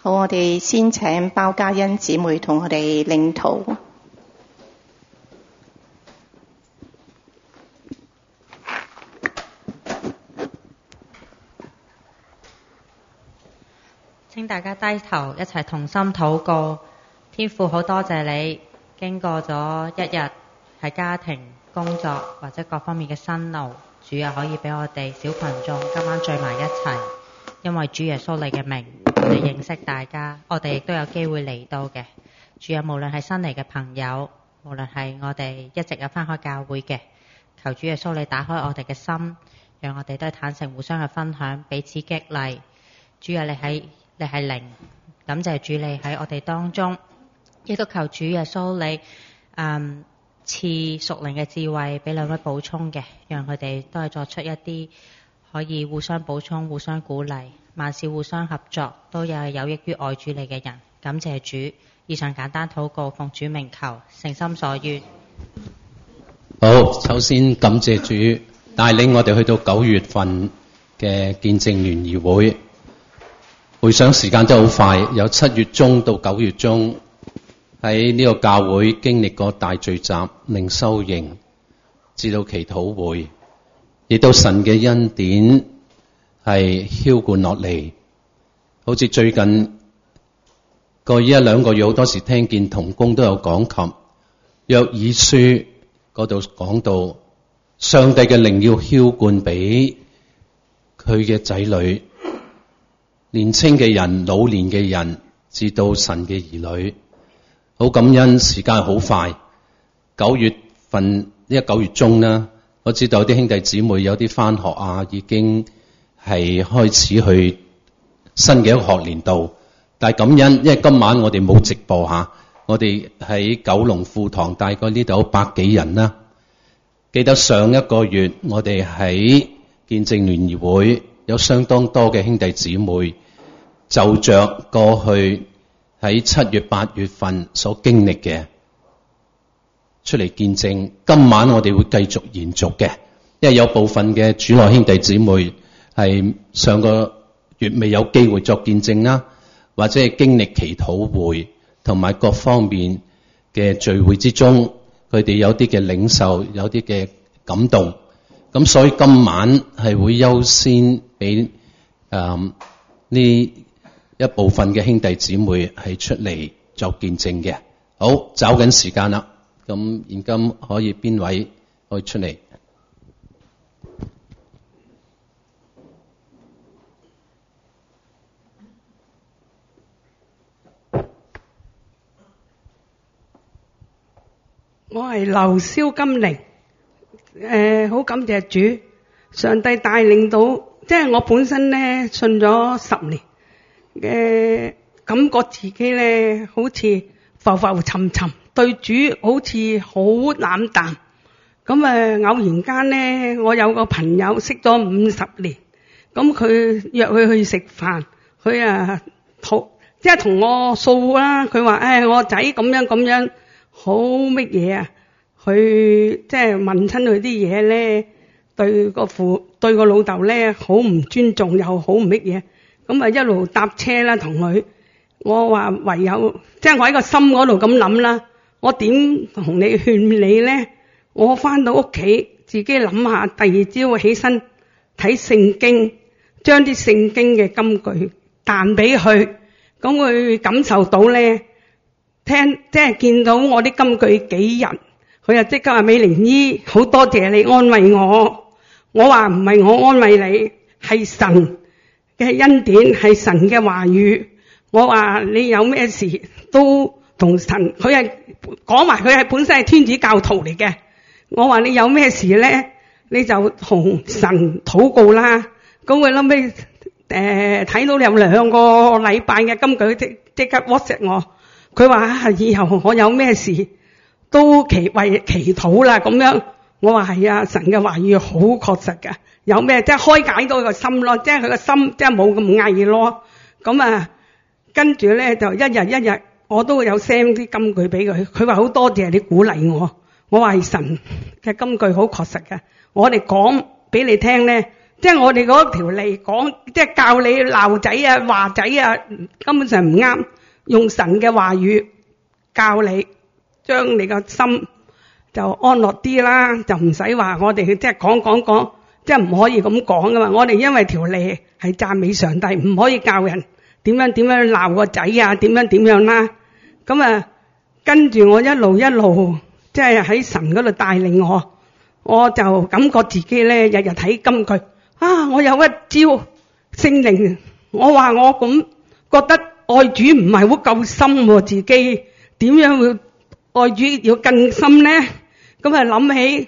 好，我哋先請包嘉欣姊妹同我哋領禱。 請大家低頭一齊同心禱告。天父，好多謝你經過咗一日喺家庭、工作或者各方面嘅辛勞，主啊，可以俾我哋小群眾今晚聚埋一齊，因為主耶穌你嘅名，我哋認識大家，我哋亦都有機會嚟到嘅。主啊，無論係新嚟嘅朋友，無論係我哋一直有返開教會嘅，求主耶穌你打開我哋嘅心，讓我哋都係坦誠互相去分享，彼此激勵。主啊，你係靈，感謝主你喺我哋當中，亦都求主耶穌你賜屬靈嘅智慧俾兩位補充嘅，讓佢哋都係作出一啲可以互相補充、互相鼓勵，萬事互相合作，都有益於愛主你嘅人。感謝主，以上簡單禱告，奉主名求，誠心所願。 好，首先感謝主帶領我哋去到9月份嘅見證聯誼會。回想時間真係好快，由7月中到9月中，喺呢個教會經歷過大聚集、靈修營，至到祈禱會，亦都神嘅恩典係澆灌落嚟。好似最近過一兩個月，好多時聽見同工都有講及約珥書嗰度講到，上帝嘅靈要澆灌俾佢嘅仔女。年青嘅人、老年嘅人，至到神嘅兒女，好感恩。時間好快，9月份呢個9月中啦，我知道有啲兄弟姊妹有啲返學啊，已經係開始去新嘅一個學年度。但係感恩，因為今晚我哋冇直播吓，我哋喺九龍富堂，大概呢度有100幾人啦。記得上一個月我哋喺見證聯誼會有相當多嘅兄弟姊妹，就着過去喺7月8月份所經歷嘅出嚟見證。今晚我哋會繼續延續嘅，因為有部分嘅主內兄弟姊妹係上個月未有機會作見證啦，或者係經歷祈禱會同埋各方面嘅聚會之中，佢哋有啲嘅領受，有啲嘅感動。咁所以今晚係會優先俾呢一部分嘅兄弟姊妹係出嚟作見證嘅。好，找緊時間啦。咁現今可以邊位可以出嚟？ 我係劉蕭金玲，好感謝主，上帝帶領到，即係我本身咧信咗10年嘅，感覺自己咧好似浮浮沉沉，對主好似好冷淡。咁偶然間咧，我有個朋友識咗50年，咁佢約佢去食飯，佢即係同我訴啦，佢話我仔咁樣。好乜嘢啊？佢即係問親佢啲嘢咧，對個老豆咧好唔尊重，又好唔乜嘢。咁一路搭車啦，同佢，我話唯有即係我喺個心嗰度咁諗啦。我點同你勸你咧？我翻到屋企自己諗下，第二朝起身睇聖經，將啲聖經嘅金句彈俾佢，咁佢感受到咧。即係見到我啲金句幾人，佢就即刻話美玲姨，好多謝你安慰我。我話唔係我安慰你，係神嘅恩典，係神嘅話語。我話你有咩事都同神，佢係講埋佢係本身係天主教徒嚟嘅。我話你有咩事咧，你就同神禱告啦。咁佢後尾睇到你有2個禮拜嘅金句，即刻 WhatsApp 我。佢話以後我有咩事都為祈禱啦咁樣。我話係啊，神嘅話語好確實㗎，有咩即係開解到個心咯，即係佢個心即係冇咁翳咯。咁跟住咧就一日我都有 send 啲金句俾佢。佢話好多謝你鼓勵我。我話係神嘅金句好確實㗎，我哋講俾你聽咧， 即係我哋嗰條例講，即係教你鬧仔啊、話仔啊，根本上唔啱。用神嘅話語教你，將你個心就安樂啲啦，就唔使話我哋即係講，即係唔可以咁講噶嘛。我哋因為條例係讚美上帝，唔可以教人點樣鬧個仔啊，點樣啦。咁啊，跟住我一路即係喺神嗰度帶領我就感覺自己咧日日睇金句啊！我有一招聖靈，我話我咁覺得愛主唔係好夠深喎，自己點樣會愛主要更深咧？咁啊諗起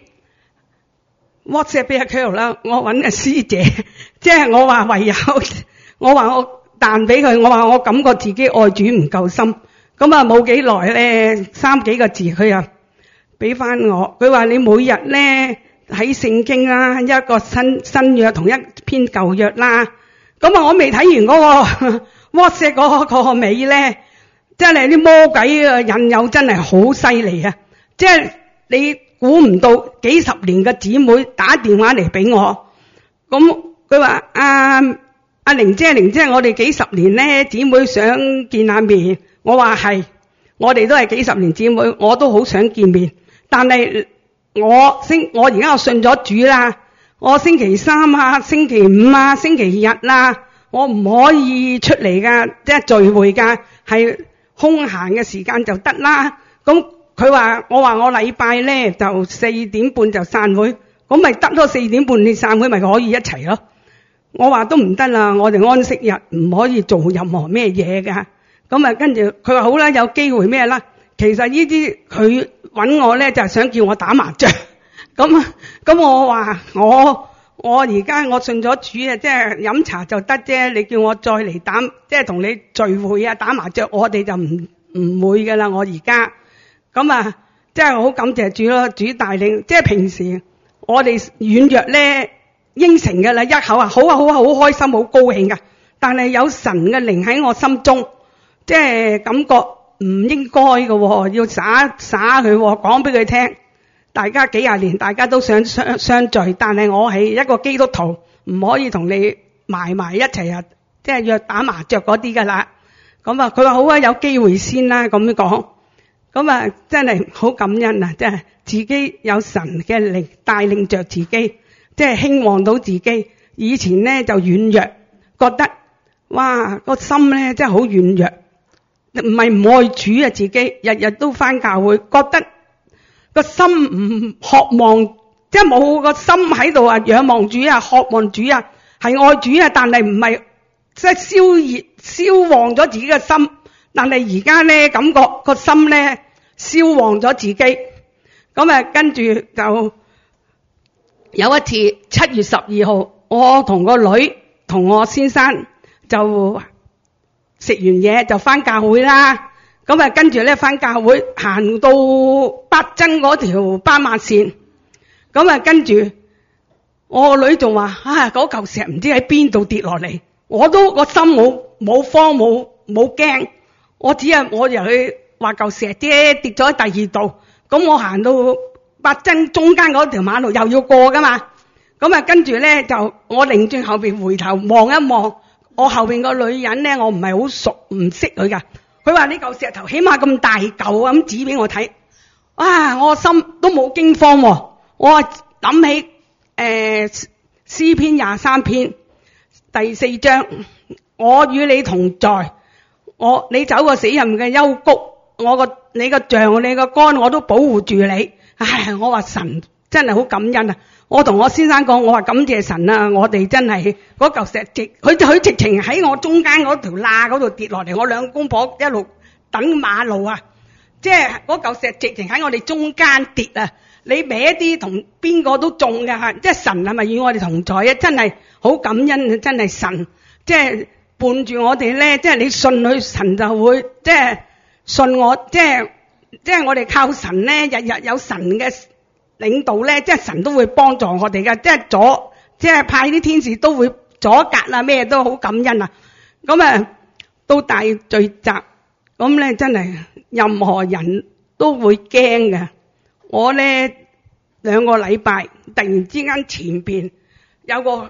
WhatsApp 俾阿 Carol 啦，我揾阿師姐，即係我話唯有，我話我彈俾佢，我話我感覺自己愛主唔夠深。咁啊冇幾耐咧，3幾個字佢又俾翻我，佢話你每日咧睇聖經啦，一個新約同一篇舊約啦。咁啊我未睇完嗰個 WhatsApp 嗰個尾咧，真係啲魔鬼嘅引誘真係好犀利啊！即係你估唔到幾十年嘅姊妹打電話嚟俾我，咁佢話阿玲姐，我哋幾十年咧姊妹想見下面。我話係，我哋都係幾十年姊妹，我都好想見面。但係我而家我信咗主啦，我星期3啊、星期5啊、星期日啦，我唔可以出嚟噶，即係聚會噶，係空閒嘅時間就得啦。咁佢話我禮拜咧就4點半就散會，咁咪得咯，4點半你散會咪可以一齊咯。我話都唔得啦，我哋安息日唔可以做任何咩嘢噶。咁啊，跟住佢話好啦，有機會咩啦？其實呢啲佢揾我咧就係想叫我打麻雀。咁我話我而家我信咗主啊，即係飲茶就得啫。你叫我再嚟打，即係同你聚會啊打麻雀，我哋就唔會噶啦。我而家咁啊，即係好感謝主咯，主帶領。即係平時我哋軟弱咧應承噶啦，一口啊好開心好高興噶。但係有神嘅靈喺我心中。即係感覺唔應該嘅喎，要耍佢喎，講俾佢聽。大家幾廿年，大家都想相聚，但係我係一個基督徒，唔可以同你埋一齊啊！即係約打麻雀嗰啲㗎啦。咁啊，佢話好啊，有機會先啦，咁樣講。咁啊，真係好感恩啊！即係自己有神嘅靈帶領着自己，即係興旺到自己。以前咧就軟弱，覺得哇個心咧真係好軟弱。唔係唔愛主啊，自己日日都返教會，覺得個心唔渴望，即係冇個心喺度啊，仰望主啊，渴望主啊，係愛主啊，但係唔係即係燒旺咗自己嘅心。但係而家咧感覺個心咧燒旺咗自己，咁啊跟住就有一次7月12號，我同個女同我先生就食完嘢就返教會啦，咁啊跟住咧返教會行到八珍嗰條斑馬線，咁啊跟住我個女仲話嗰嚿石唔知喺邊度跌落嚟，我都個心冇慌冇驚，我入去話嚿石啫跌咗喺第二度，咁我行到八珍中間嗰條馬路又要過噶嘛，咁啊跟住咧就我擰轉後邊回頭望一望。我後邊個女人咧，我唔係好熟，唔識佢噶。佢話呢嚿石頭起碼咁大嚿咁指俾我睇，我心都冇驚慌喎。我諗起詩篇23篇第4章，我與你同在，你走過死蔭嘅幽谷，你個杖你個竿我都保護住你。我話神真係好感恩啊！我同我先生講，我話感謝神啊！我哋真係嗰嚿石佢直情喺我中間嗰條罅嗰度跌落嚟，我兩公婆一路等馬路啊！即係嗰嚿石直情喺我哋中間跌啊！你歪一啲同邊個都中㗎，即係神係咪與我哋同在啊？真係好感恩啊！真係神即係伴住我哋咧，即係你信佢，神就會即係信我，即係我哋靠神咧，日日有神嘅領導咧，即係神都會幫助我哋嘅，即係派啲天使都會阻隔啊，咩都好感恩啊！咁啊，到大聚集咁咧，真係任何人都會驚嘅。我咧2個禮拜突然之間前邊有個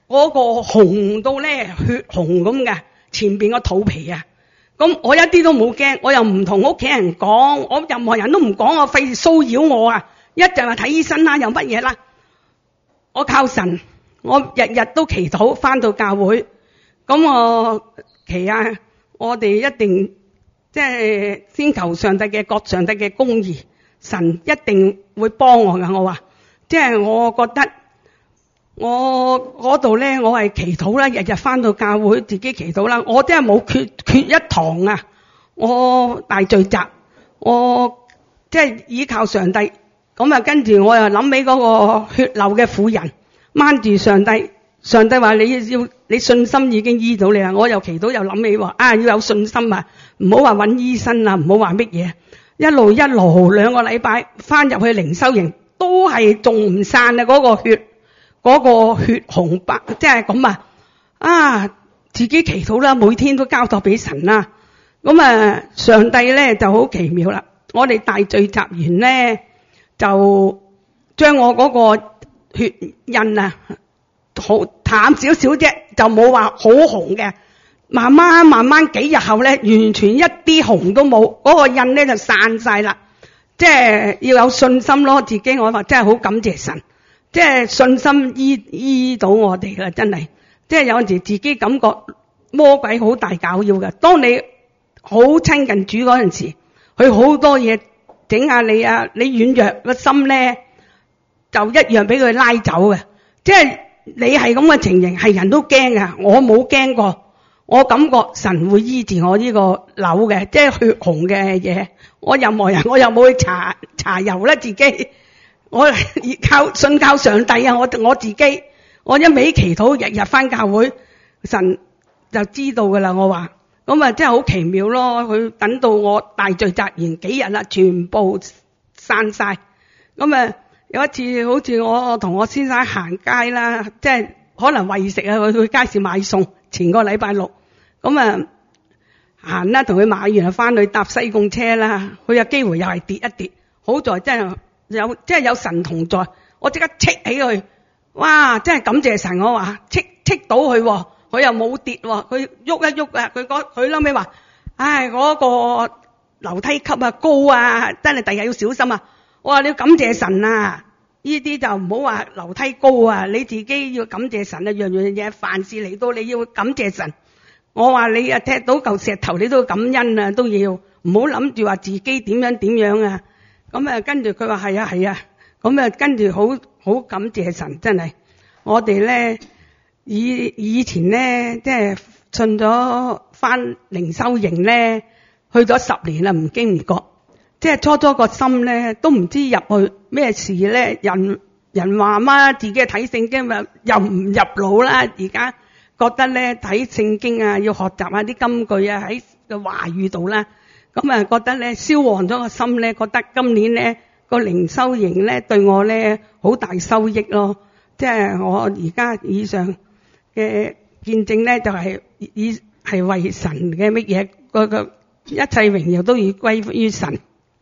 嗰個紅到咧血紅咁嘅，前邊個肚皮啊！咁我一啲都冇驚，我又唔同屋企人講，我任何人都唔講，我費事騷擾我啊！一就話睇醫生啦，又乜嘢啦？我靠神，我日日都祈禱，返到教會，咁我祈啊，我哋一定即係先求上帝嘅國，上帝嘅公義，神一定會幫我噶。我話，即係我覺得我嗰度咧，我係祈禱啦，日日返到教會自己祈禱啦，我真係冇缺一堂啊！我大聚集，我即係依靠上帝。咁啊，跟住我又諗起嗰個血流嘅婦人，掹住上帝，上帝話你信心已經醫到你啦。我又祈禱又諗起話要有信心啊，唔好話揾醫生啊，唔好話乜嘢。一路2個禮拜翻入去靈修營，都係仲唔散啊！嗰個血紅白，即係咁啊！自己祈禱啦，每天都交託俾神啦。咁啊，上帝咧就好奇妙啦。我哋大聚集完咧，就將我嗰個血印啊，好淡少少啫，就冇話好紅嘅。慢慢幾日後咧，完全一啲紅都冇，嗰個印咧就散晒啦。即係要有信心咯，自己我話真係好感謝神，即係信心醫到我哋啦，真係。即係有陣時自己感覺魔鬼好大搞妖嘅，當你好親近主嗰陣時，佢好多嘢整下你啊，你軟弱個心咧就一樣俾佢拉走嘅。即係你係咁嘅情形，係人都驚㗎，我冇驚過。我感覺神會醫治我呢個瘤嘅，即係血紅嘅嘢。我任何人我又冇去搽油啦，自己我信靠上帝啊！我自己我一味祈禱，日日返教會，神就知道噶啦。我話咁啊，真係好奇妙咯。佢等到我大聚集完幾日啦，全部散晒。咁啊，有一次好似我同我先生行街啦，即係可能為食啊，去街市買餸。前個禮拜六，咁啊行啦，同佢買完就翻去搭西貢車啦。佢有機會又係跌一跌，好在真係有神同在，我即刻戚起佢，哇！真係感謝神，我話戚到佢，佢又冇跌，佢喐一喐啊！佢後尾話，唉，嗰個樓梯級啊高啊，真係第日要小心啊！我話你要感謝神啊！呢啲就唔好話樓梯高啊，你自己要感謝神啊！樣嘢凡事嚟到你要感謝神。我話你啊踢到嚿石頭你都要感恩啊，都要唔好諗住話自己點樣啊。咁啊跟住佢話係啊，咁啊跟住好感謝神，真係。我哋咧以前咧即係信咗翻靈修營咧，去咗10年啦，唔經唔覺。即係初個心咧，都唔知入去咩事咧。人話嘛，自己睇聖經咪又唔入腦啦。而家覺得咧睇聖經啊，要學習下啲金句啊，喺個話語度啦。咁啊，覺得咧燒旺咗個心咧，覺得今年咧個靈修營咧對我咧好大收益咯。即係我而家以上嘅見證咧，就係為神嘅乜嘢個一切榮耀都要歸於神。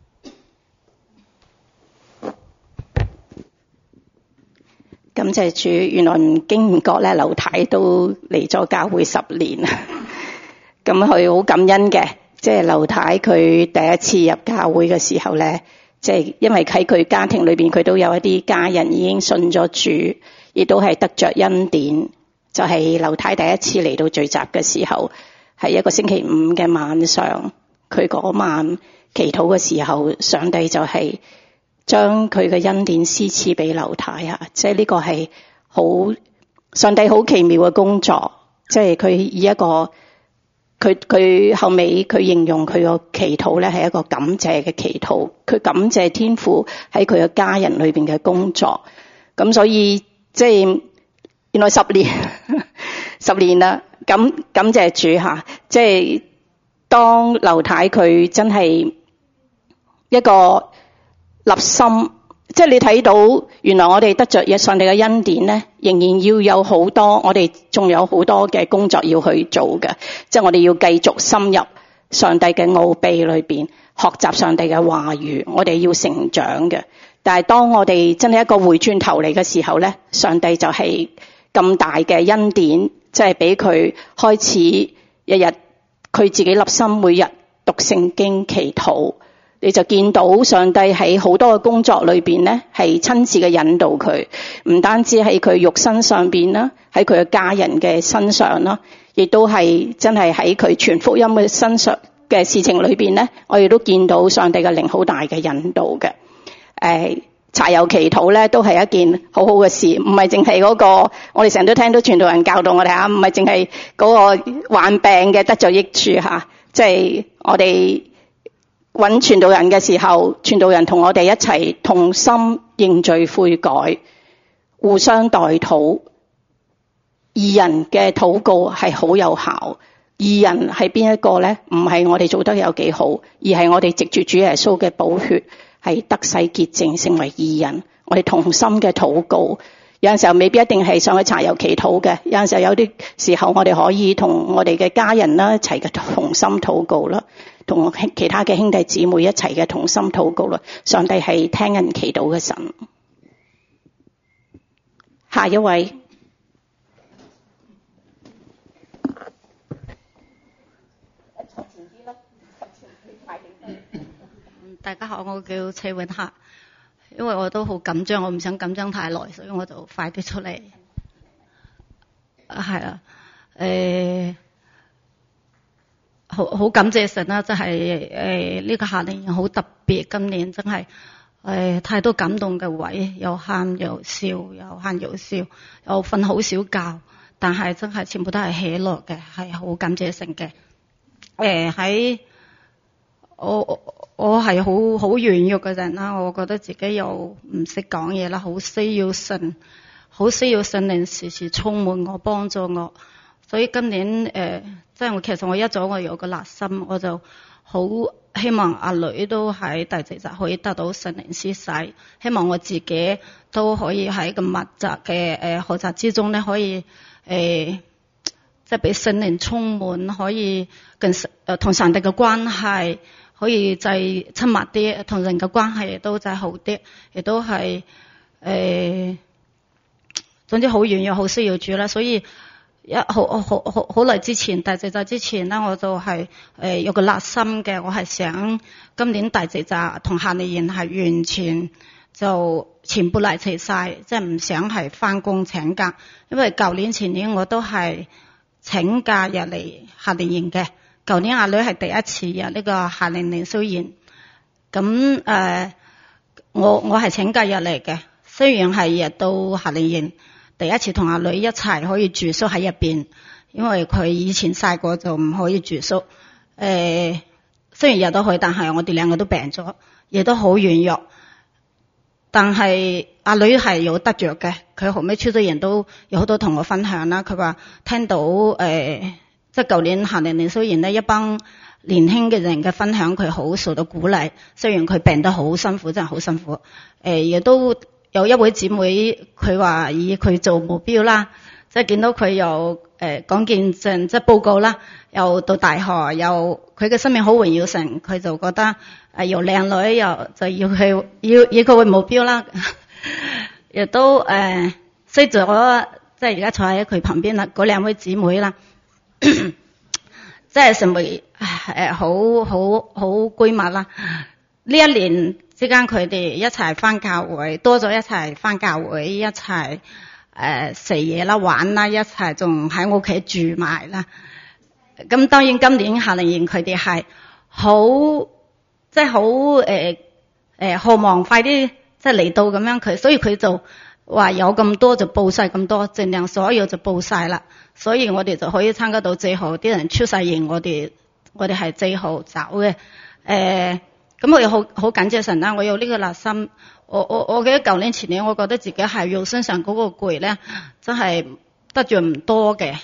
感謝主，原來唔經唔覺咧，劉太都嚟咗教會10年啦。咁佢好感恩嘅，即係劉太佢第一次入教會嘅時候咧，即係因為喺佢家庭裏邊，佢都有一啲家人已經信咗主，亦都係得着恩典。就係劉太第一次嚟到聚集嘅時候，係一個星期5嘅晚上，佢嗰晚祈禱嘅時候，上帝就係將佢嘅恩典施賜俾劉太啊！即係呢個係上帝好奇妙嘅工作，即係佢以一個佢後尾佢形容佢個祈禱咧係一個感謝嘅祈禱，佢感謝天父喺佢嘅家人裏邊嘅工作。咁所以即係原來10年啦，感謝主吓！即係當劉太佢真係一個立心，即係你睇到原來我哋得着上帝嘅恩典咧，仍然要有好多，我哋仲有好多嘅工作要去做嘅，即係我哋要繼續深入上帝嘅奧秘裏邊，學習上帝嘅話語，我哋要成長嘅。但係當我哋真係一個回轉頭嚟嘅時候咧，上帝就係咁大嘅恩典，即係俾佢開始日日佢自己立心，每日讀聖經祈禱。你就見到上帝喺好多嘅工作裏邊咧，係親自嘅引導佢，唔單止喺佢肉身上邊啦，喺佢嘅家人嘅身上啦，亦都係真係喺佢傳福音嘅身上嘅事情裏邊咧，我哋都見到上帝嘅靈好大嘅引導嘅。柴油祈禱咧都係一件好好嘅事，唔係淨係嗰個，我哋成日都聽到傳道人教導我哋啊，唔係淨係嗰個患病嘅得咗益處吓，即係我哋揾傳道人嘅時候，傳道人同我哋一齊同心認罪悔改，互相代禱。義人嘅禱告係好有效。義人係邊一個呢？唔係我哋做得有幾好，而係我哋藉住主耶穌嘅寶血係得洗潔淨，成為義人。我哋同心嘅禱告，有陣時候未必一定係上去柴油祈禱嘅，有陣時候有啲時候我哋可以同我哋嘅家人啦一齊嘅同心禱告啦，同其他嘅兄弟姊妹一齊嘅同心禱告啦。上帝係聽人祈禱嘅神。下一位。 大家好，我叫崔永霞，因為我都好緊張，我唔想緊張太耐，所以我就快啲出嚟。係啊，好感謝神啦，真係呢個夏令營好特別，今年真係太多感動嘅位，又喊又笑，又喊又笑，又瞓好少覺，但係真係全部都係喜樂嘅，係好感謝神嘅。喺我係好軟弱嘅人啦，我覺得自己又唔識講嘢啦，好需要神靈時時充滿我，幫助我。所以今年即係其實我一早我有個立心，我就好希望阿女都喺第四集可以得到神靈施洗，希望我自己都可以喺個密集嘅學習之中咧，可以即係俾聖靈充滿，可以同上帝嘅關係可以再親密啲，同人嘅關係亦都再好啲，亦都係總之好軟弱，好需要主啦。所以好耐之前，第四集之前咧，我就係有個立心嘅，我係想今年第四集同夏令營係完全就全部嚟齊晒，即係唔想係返工請假，因為舊年前年我都係請假入嚟夏令營嘅。舊年阿女係第一次入呢個夏令營修營，咁我係請假入嚟嘅。雖然係入到夏令營，第一次同阿女一齊可以住宿喺入邊，因為佢以前細個就唔可以住宿。雖然入到去，但係我哋兩個都病咗，亦都好軟弱。但係阿女係有得着嘅，佢後尾出咗營都有好多同我分享啦。佢話聽到即係舊年夏令營修營呢，一班年輕嘅人嘅分享，佢好受到鼓勵。雖然佢病得好辛苦，真係好辛苦。亦都有一位姊妹，佢話以佢做目標啦，即係見到佢又講見證，即係報告啦，又到大學，又佢嘅生命好榮耀神，佢就覺得又靚女，又就要佢以佢為目標啦。亦都識咗，即係而家坐喺佢旁邊啦，嗰兩位姊妹啦。即係成為好閨蜜啦。呢一年之間佢哋一齊返教會，多咗一齊返教會，一齊食嘢啦、玩啦，一齊仲喺屋企住埋啦。咁當然今年夏令營佢哋係即係好渴望快啲即係嚟到咁樣，所以佢就話有咁多就報晒咁多，盡量所有就報晒啦。所以我哋就可以參加到最後啲人出晒營，我哋係最後走嘅。咁我又好感謝神啦，我有呢個立心。我記得舊年前年，我覺得自己係肉身上嗰個攰咧，真係得罪唔多嘅。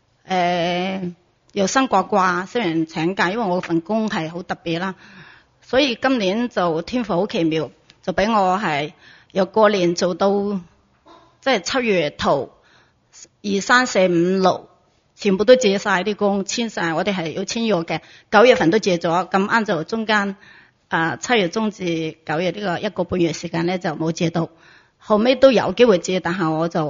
又生掛掛，雖然請假，因為我份工係好特別啦。所以今年就天父好奇妙，就俾我係由過年做到即係7月頭。2、3、4、5、6全部都借晒啲工，簽晒，我哋係要簽約嘅。9月份都借咗，咁啱就中間7月中至9月呢個1個半月時間咧就冇借到，後尾都有機會借，但係我就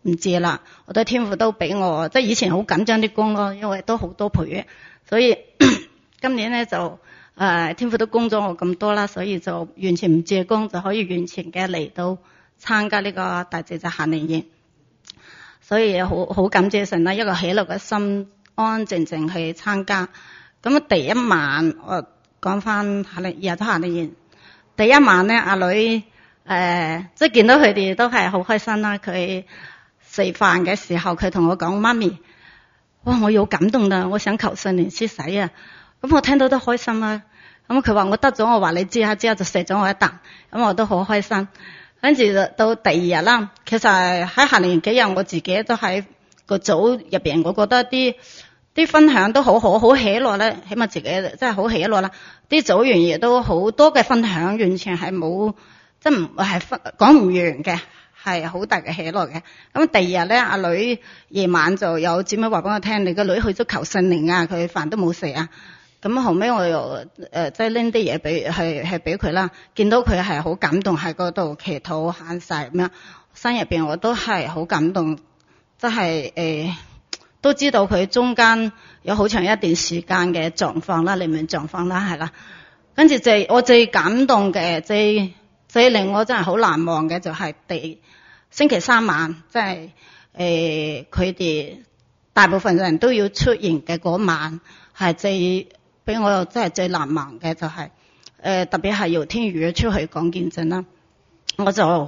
唔知啦。我覺得天父都俾我，即係以前好緊張啲工咯，因為都好多倍，所以今年咧就天父都供咗我咁多啦，所以就完全唔借工就可以完全嘅嚟到參加呢個大祭祭夏令營，所以好感謝神啦，一個喜樂嘅心，安安靜靜去參加。咁第一晚我講翻夏令營，第一晚咧阿女即係見到佢哋都係好開心啦。佢食飯嘅時候，佢同我講：媽咪，哇！我有感動啦，我想求聖靈施洗啊！咁我聽到都開心啦。咁佢話我得咗，我話你知下，之後就錫咗我一啖，咁我都好開心。跟住到第二日啦，其實喺夏令營幾日，我自己都喺個組入邊，我覺得啲分享都好好喜樂咧，起碼自己真係好喜樂啦。啲組員亦都好多嘅分享，完全係冇，即係唔係講唔完嘅，係好大嘅喜樂嘅。咁第二日咧，阿女夜晚就有姊妹話俾我聽，你個女去咗求聖靈啊，佢飯都冇食啊。咁後尾我又即係拎啲嘢俾俾佢啦，見到佢係好感動喺嗰度祈禱喊晒咁樣，心入邊我都係好感動，即係都知道佢中間有好長一段時間嘅狀況啦，靈命狀況啦，係啦。跟住我最感動嘅，最令我真係好難忘嘅就係星期三晚，即係佢哋大部分人都要出營嘅嗰晚，係俾我真係最難忘嘅就係特別係姚天宇出去講見證啦，我就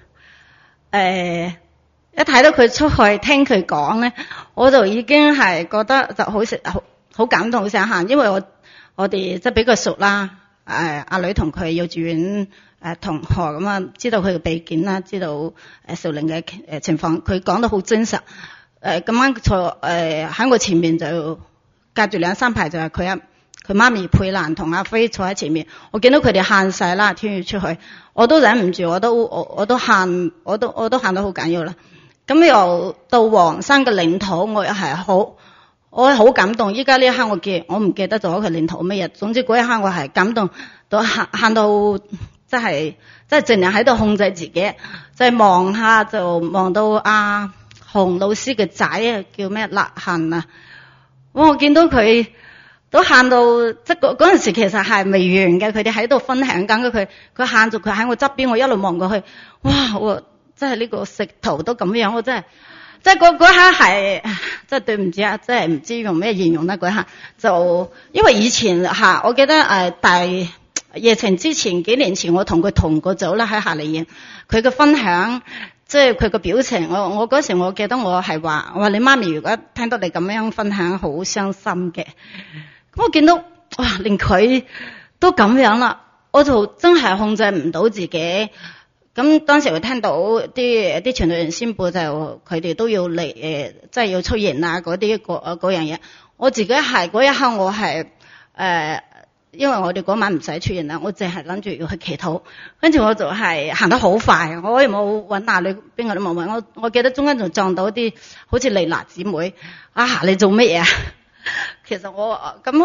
一睇到佢出去聽佢講咧，我就已經係覺得就好感動，好想喊，因為我哋即係比較熟啦，阿女同佢幼稚園同學咁啊，知道佢嘅背景啦，知道屬靈嘅情況，佢講得好真實。咁啱坐喺我前面就隔住2-3排就係佢媽咪佩蘭同阿飛坐喺前面，我見到佢哋喊晒啦，天宇出去，我都忍唔住，我都喊，我都喊得好緊要啦。咁又到黃山嘅領土，我又係我好感動。依家呢一刻我唔記得咗佢領土乜嘢，總之嗰一刻我係感動到喊到真係盡量喺度控制自己，就係望下就望到阿洪老師嘅仔啊，叫咩立行啊，我見到佢都喊到，即係嗰陣時其實係未完嘅，佢哋喺度分享緊佢喊住，佢喺我側邊，我一路望過去，哇！我真係呢個食圖都咁樣，我真係，即係嗰刻係，即係對唔住啊，即係唔知用咩形容啦嗰刻，就因為以前我記得大疫情之前幾年前，我同佢同個組啦喺夏令營，佢嘅分享，即係佢個表情，我嗰時我記得我係話，我話你媽咪如果聽到你咁樣分享，好傷心嘅。咁我見到哇，連佢都咁樣啦，我就真係控制唔到自己。咁當時我聽到啲傳道人宣佈就佢哋都要嚟即係要出營啊嗰樣嘢。我自己係嗰一刻我係因為我哋嗰晚唔使出營啦，我淨係諗住要去祈禱，跟住我就係行得好快，我又冇揾哪裏邊個都冇揾。我記得中間仲撞到啲好似麗娜姊妹，你做乜嘢啊？其實我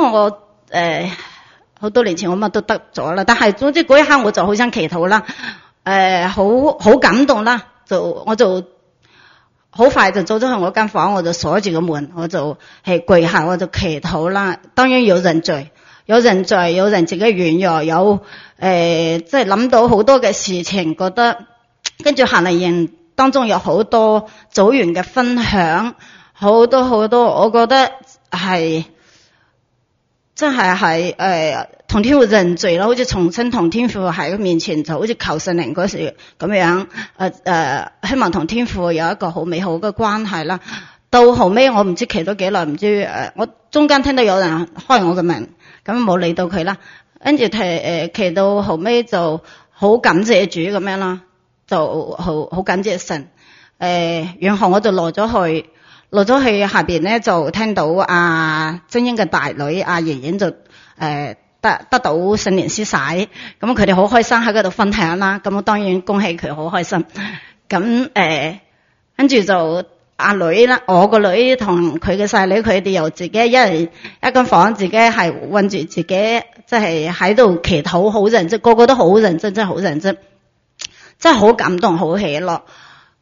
好多年前我乜都得咗啦，但係總之嗰一刻我就好想祈禱啦，好感動啦，我就好快就走咗去我間房，我就鎖住個門，我就係跪下我就祈禱啦。當然有人罪，有人自己軟弱，有即係諗到好多嘅事情，覺得跟住夏令營當中有好多組員嘅分享，好多，我覺得係真係同天父認罪啦，好似重新同天父喺佢面前，就好似求聖靈嗰時咁樣，希望同天父有一個好美好嘅關係啦。到後尾我唔知祈咗幾耐，唔知我中間聽到有人開我嘅門，咁冇理到佢啦。跟住祈到後尾就好感謝主咁樣啦，就好感謝神。然後我就落咗去下邊咧，就聽到精英嘅大女妍妍就得到聖靈施洗，咁佢哋好開心喺嗰度分享啦。咁我當然恭喜佢好開心。咁跟住就阿女啦，我個女同佢嘅細女，佢哋又自己一人一間房，自己係韞住自己，即係喺度祈禱，好認真，個個都好認真，真係好認真，真係好感動，好喜樂。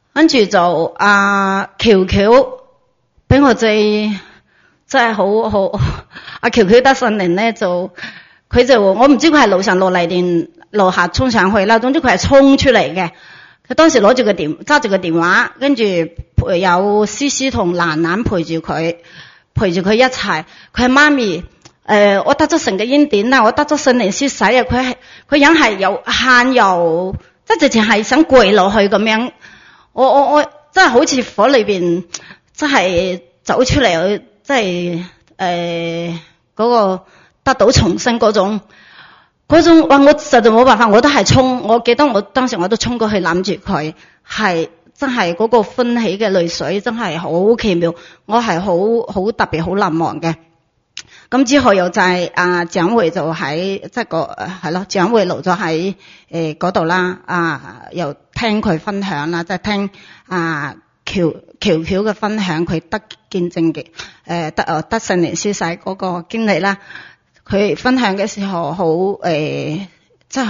跟住就喬喬俾我哋真係好阿喬喬得聖靈咧，佢就我唔知佢係路上落嚟定樓下衝上去啦，總之佢係衝出嚟嘅。佢當時揸住個電話，跟住有思思同蘭蘭陪住佢一齊。佢係媽咪，我得咗神嘅恩典啦，我得咗聖靈施洗啊！佢人係又喊又，即係直情係想跪落去咁樣。我真係好似火裏邊，真係走出嚟，即係嗰個得到重生嗰種，哇！我實在冇辦法，我都係衝。我記得我當時我都衝過去攬住佢，係真係嗰個歡喜嘅淚水真係好奇妙，我係好特別好難忘嘅。咁之後又就係蔣慧就喺即係係咯，蔣慧留咗喺嗰度啦。又聽佢分享啦，即係聽喬嘅分享，佢得見證嘅得聖靈施洗嗰個經歷啦。佢分享嘅時候好真係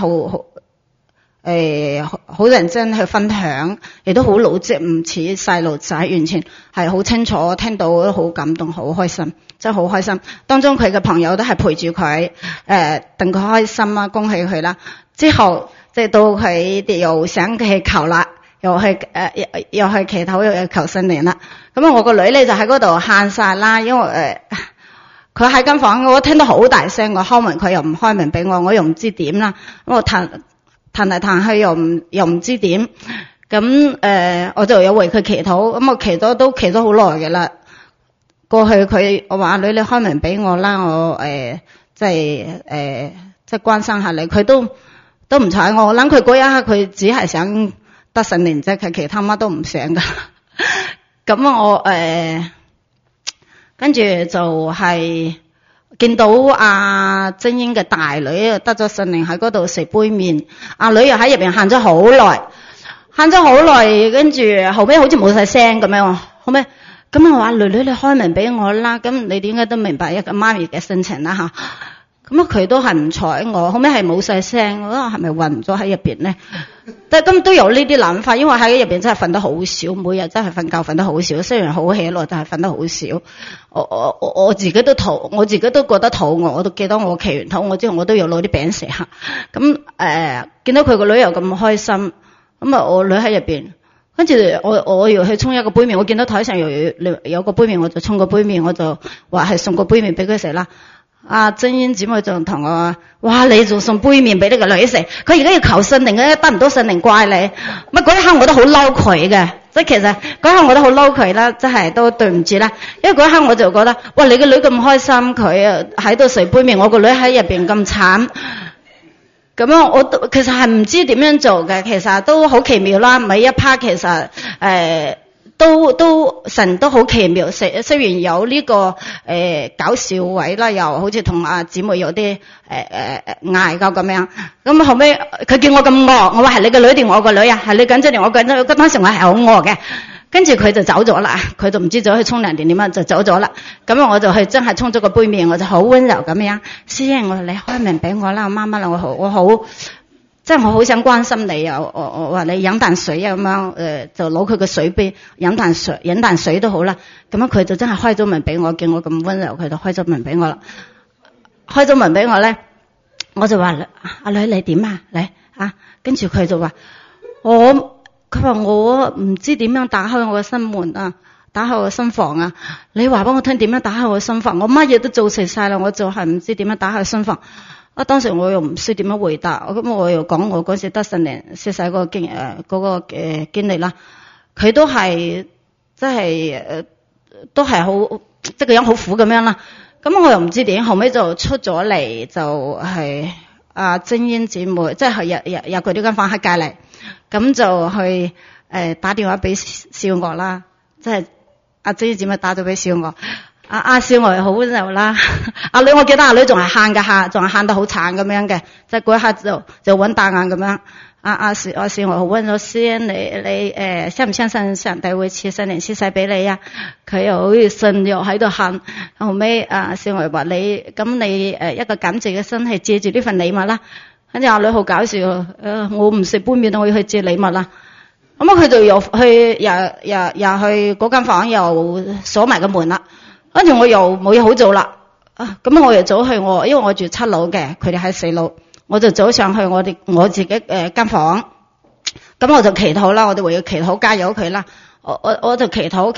好認真去分享，亦都好腦積，唔似細路仔，完全係好清楚，聽到都好感動，好開心，真係好開心。當中佢嘅朋友都係陪住佢，戥佢開心啦，恭喜佢啦。之後即係到佢哋又想去求啦，又去祈禱，又求聖靈啦。咁我個女咧就喺嗰度喊晒啦，因為佢喺間房，我聽到好大聲，我敲門佢又唔開門俾我，我又唔知點啦。咁我彈嚟彈去又唔知點。咁我就有為佢祈禱，咁我祈禱都祈咗好耐嘅啦。過去我話阿女，你開門俾我啦，我即係關心下你。佢都唔睬我，我諗佢嗰一刻佢只係想得聖靈啫，佢其他乜都唔想噶。咁我跟住就係見到精英嘅大女得咗聖靈喺嗰度食杯麵，阿女又喺入邊喊咗好耐，跟住後尾好似冇晒聲咁樣。後尾咁我話女你開門俾我啦，咁你點解都明白一個媽咪嘅心情啦吓？咁佢都係唔睬我，後尾係冇晒聲，我係咪暈咗喺入邊咧？但係咁都有呢啲諗法，因為喺入邊真係瞓得好少，每日真係瞓覺瞓得好少，雖然好喜樂，但係瞓得好少。我自己都覺得肚餓，我都記得我祈完禱我之後，我都有攞啲餅食下。咁見到佢個女又咁開心，咁我女喺入邊，跟住我要去沖一個杯麵，我見到台上有個杯麵，我就沖個杯麵，我就話係送個杯麵俾佢食啦。珍英姊妹就同我話：哇！你仲送杯麵俾呢個女食？佢而家要求聖靈嘅，得唔到聖靈怪你。乜嗰一刻我都好嬲佢嘅，即係其實嗰一刻我都好嬲佢啦，即係都對唔住啦。因為嗰一刻我就覺得，哇！你個女咁開心，佢喺度食杯麵，我個女喺入邊咁慘。咁樣我都其實係唔知點樣做嘅，其實都好奇妙啦。每一 part 其實都神都好奇妙，雖然有呢個搞笑位啦，又好似同姊妹有啲嗌交咁樣。咁後尾佢見我咁餓，我話係你個女定我個女啊？係你緊張定我緊張？當時我係好餓嘅，跟住佢就走咗啦，佢就唔知走去沖涼定點樣就走咗啦。咁我就去真係沖咗個杯麵，我就好溫柔咁樣，師兄，我話你開門俾我啦，我媽媽啦，我好。即係我好想關心你啊！我話你飲啖水啊咁樣，就攞佢個水杯飲啖水都好啦。咁樣佢就真係開咗門俾我，見我咁溫柔，佢就開咗門俾我啦。開咗門俾我咧，我就話阿女你點啊？嚟啊！跟住佢就話佢話我唔知點樣打開我嘅心門啊，打開我嘅心房啊！你話俾我聽點樣打開我嘅心房？我乜嘢都做齊晒啦，我就係唔知點樣打開心房。當時我又唔識點樣回答，咁我又講我嗰時得聖靈施洗嗰個經歷啦。佢都係即係都係好即係個樣好苦咁樣啦。咁我又唔知點，後尾就出咗嚟，就係精英姊妹，即係入佢呢間房喺隔離，咁就去打電話俾少娥啦，即係精英姊妹打咗俾少娥。阿少娥好溫柔啦，阿女我記得阿女仲係喊㗎，仲係喊得好慘咁樣嘅，即係嗰一刻就搵大眼咁樣。阿少娥好溫柔，師兄你相唔相信上帝會賜聖靈施洗俾你啊？佢又好似信又喺度喊，後尾少娥話你一個感謝嘅心係借住呢份禮物啦。跟住阿女好搞笑，我唔食杯麵，我要去借禮物啦。 咁佢就又去去嗰間房又鎖埋個門啦，跟住我又冇嘢好做啦，咁我又走去因為我住7樓嘅，佢哋喺4樓，我就走上去我自己間房，咁我就祈禱啦，我哋唯有祈禱加油佢啦，我就祈禱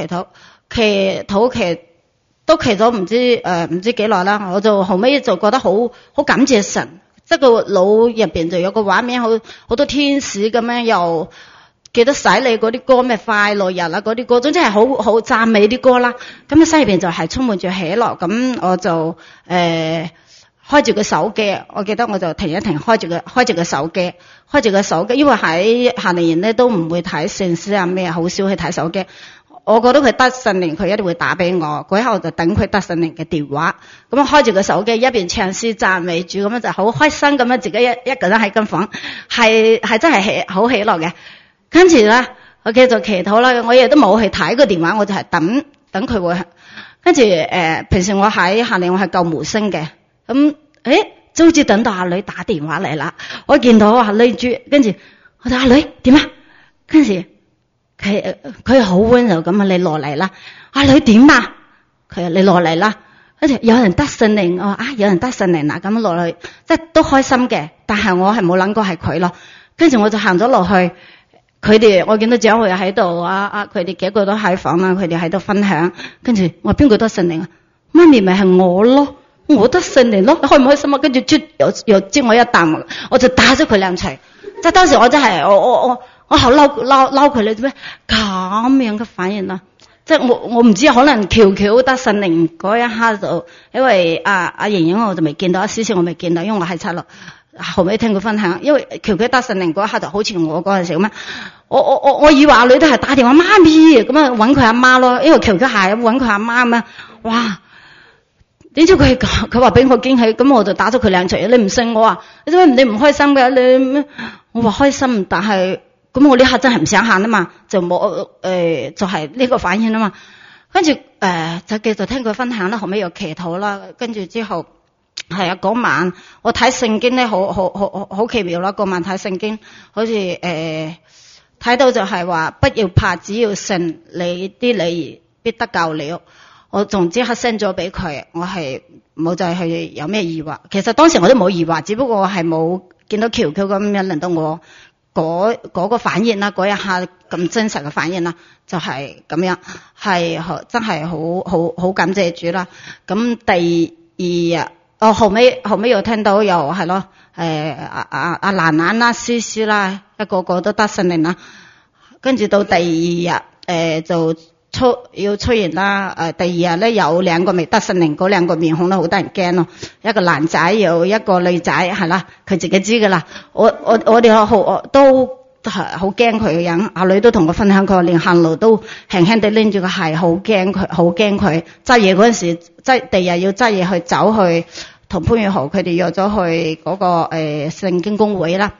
都祈咗唔知幾耐啦，我就後尾就覺得好感謝神，即係個腦入邊就有個畫面，好多天使咁樣，又記得洗你嗰啲歌咩快樂日啦嗰啲歌，總之係好讚美啲歌啦。咁心入邊就係充滿住喜樂，咁我就開住個手機，我記得我就停一停，開住個手機，因為喺夏令營咧都唔會睇聖詩啊咩，好少去睇手機。我覺得佢得聖靈，佢一定會打俾我。嗰一刻我就等佢得聖靈嘅電話。咁開住個手機，一邊唱詩讚美主，咁樣就好開心咁樣，自己一個人喺間房，係真係好喜樂嘅。跟住咧，我繼續祈禱啦。我亦都冇去睇個電話，我就係等佢會。跟住平時我喺夏令我係救無聲嘅。咁終於等到阿女打電話嚟啦。我見到阿女豬，跟住我就阿女點啊？跟住。佢好溫柔咁啊！你落嚟啦，阿女點啊？佢話你落嚟啦，跟住有人得聖靈，我話有人得聖靈啦，咁落去即係都開心嘅。但係我係冇諗過係佢咯。跟住我就行咗落去，佢哋我見到長會喺度佢哋幾個都喺房啦，佢哋喺度分享。跟住我話邊個得聖靈啊？媽咪咪係我咯，我得聖靈咯，開唔開心啊？跟住又接我一啖，我就打咗佢兩錘。即係當時我真係我好嬲佢，你做咩咁樣嘅反應啊？即係我唔知，可能喬喬得聖靈嗰一刻就，因為阿瑩瑩我就未見到，阿思思我未見到，因為我喺7樓。後尾聽佢分享，因為喬喬得聖靈嗰一刻就好似我嗰陣時咁樣，我以為阿女都係打電話媽咪咁啊搵佢阿媽咯，因為喬喬係搵佢阿媽嘛。哇！點知佢話俾我驚喜，咁我就打咗佢兩錘。你唔信我啊？你做咩你唔開心嘅？你我話開心，但係。咁我呢刻真係唔想喊啊嘛，就冇就係呢個反應啊嘛。跟住就繼續聽佢分享啦，後尾又祈禱啦。跟住之後係啊，嗰晚我睇聖經咧，好奇妙啦。嗰晚睇聖經，好似睇到就係話不要怕，只要信，你啲禮儀必得救了。我仲即刻 send 咗俾佢，我係冇再去有咩疑惑。其實當時我都冇疑惑，只不過我係冇見到喬喬咁樣輪到我。嗰個反應啦，嗰一下咁真實嘅反應啦，就係咁樣，係真係好感謝主啦。咁第二日，後尾又聽到又係咯，阿蘭蘭啦、思思啦，一個個都得聖靈啦。跟住到第二日，就要出現啦。第二日咧有兩個未得聖靈，嗰兩個面孔都好得人驚咯。一個男仔又一個女仔，係啦，佢自己知噶啦。我哋都係好驚佢嘅人。阿女都同我分享，佢話連行路都輕輕地拎住個鞋，好驚佢。執嘢嗰陣時，第二日要執嘢去走去同潘宇豪佢哋約咗去嗰個聖經公會啦。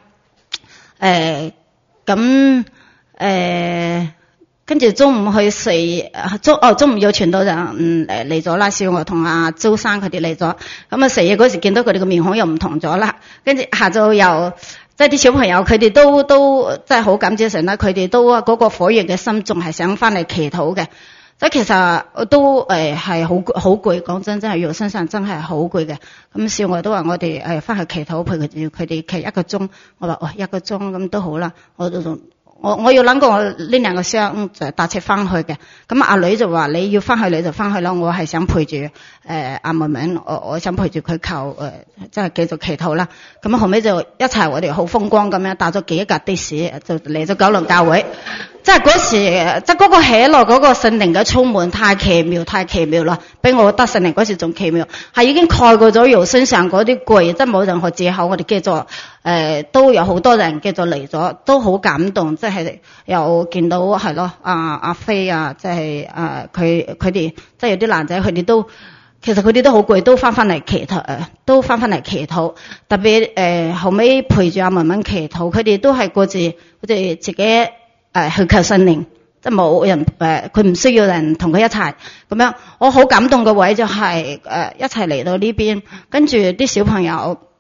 跟住中午去中午有傳道人嚟咗啦，小我同阿周生佢哋嚟咗，咁啊食嘢嗰時見到佢哋個面孔又唔同咗啦，跟住下晝又即係啲小朋友佢哋都即係好感謝神啦，佢哋都嗰個火熱嘅心仲係想翻嚟祈禱嘅，即係其實都係好攰，講真係肉身上真係好攰嘅。咁小我都話我哋翻去祈禱陪佢哋祈1個鐘，我話1個鐘咁都好啦，我要諗過我呢2個箱就搭車翻去嘅，咁阿女就話你要翻去你就翻去啦，我係想陪住阿文文，我想陪住佢求即係繼續祈禱啦。咁後尾就一齊我哋好風光咁樣搭咗幾架的士就嚟咗九龍教會，即係嗰時即係嗰個喜樂嗰個聖靈嘅充滿太奇妙啦，比我得聖靈嗰時仲奇妙，係已經蓋過咗肉身上嗰啲攰，即係冇任何借口。我哋繼續都有好多人繼續嚟咗，都好感動，即係又見到係咯阿飛啊，即係佢哋即係有啲男仔佢哋都其實佢哋都好攰，都翻嚟祈禱，特別後尾陪住阿文文祈禱，佢哋都係過住佢哋自己去求聖靈，即係冇人佢唔需要人同佢一齊咁樣。我好感動嘅位就係一齊嚟到呢邊，跟住啲小朋友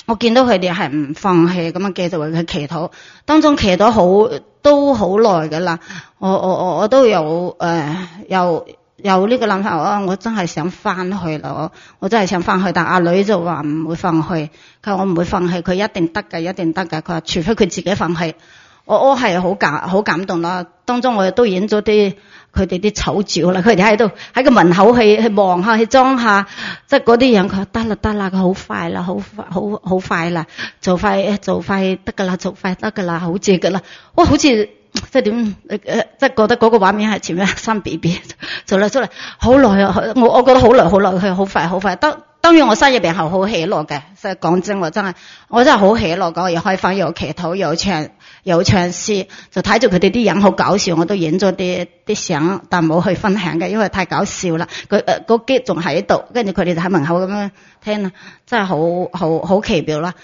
我見到佢哋係唔放棄咁樣繼續為佢祈禱，當中祈禱都好耐㗎啦。我都有呢個諗法，我真係想翻去啦，我真係想翻去，但阿女就話唔會放棄，佢話我唔會放棄，佢一定得㗎，一定得㗎。佢話除非佢自己放棄。我係好感動啦，當中我亦都影咗啲佢哋啲醜照啦，佢哋喺個門口去望下去裝下，即係嗰啲人佢話得啦，佢好快啦，好快啦，做快得㗎啦，做快得㗎啦，好正㗎啦，哇好似即係點即係覺得嗰個畫面係前面生 BB 做啦出嚟，好耐啊，我覺得好耐，佢好快得。當然我心入邊係好喜樂嘅，即係講真我真係好喜樂嘅，我又開飯又祈禱又唱詩，就睇住佢哋啲人好搞笑，我都影咗啲相，但冇去分享嘅，因為太搞笑啦。佢個機仲喺度，跟住佢哋就喺門口咁樣聽啦，真係好奇妙啦。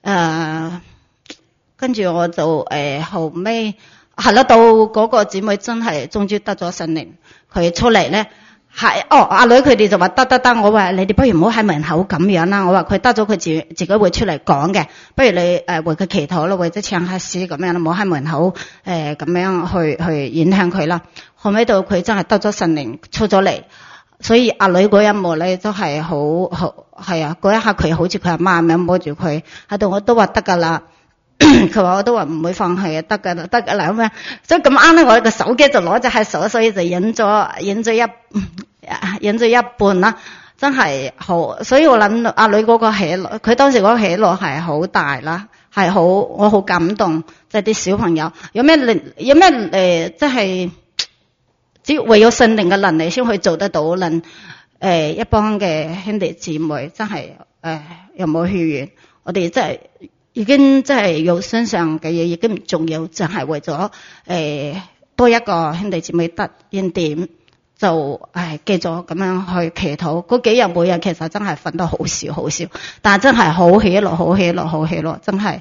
跟住我就後尾係啦，到嗰個姊妹真係終於得咗聖靈，佢出嚟咧。阿女佢哋就話得，我話你哋不如唔好喺門口咁樣啦，我話佢得咗佢自己會出嚟講嘅，不如你為佢祈禱啦，或者唱下詩咁樣啦，唔好喺門口咁樣去影響佢啦。後尾到佢真係得咗聖靈出咗嚟，所以阿女嗰一幕咧都係好係啊，嗰一刻佢好似佢阿媽咁樣摸住佢喺度，我都話得㗎啦。佢話我都話唔會放棄，得㗎啦咁樣，所以咁啱咧，我個手機就攞咗喺手，所以就影咗一半啦，真係好。所以我諗阿女嗰個喜樂，佢當時嗰個喜樂係好大啦，係我好感動，即係啲小朋友有咩即係只唯有聖靈嘅能力先可以做得到，一幫嘅兄弟姊妹真係又冇血緣，我哋真係。已經即係有身上嘅嘢已經唔重要，就係為咗多一個兄弟姊妹得恩典，就繼續咁樣去祈禱。嗰幾日每日其實真係瞓得好少，但係真係好喜樂，真係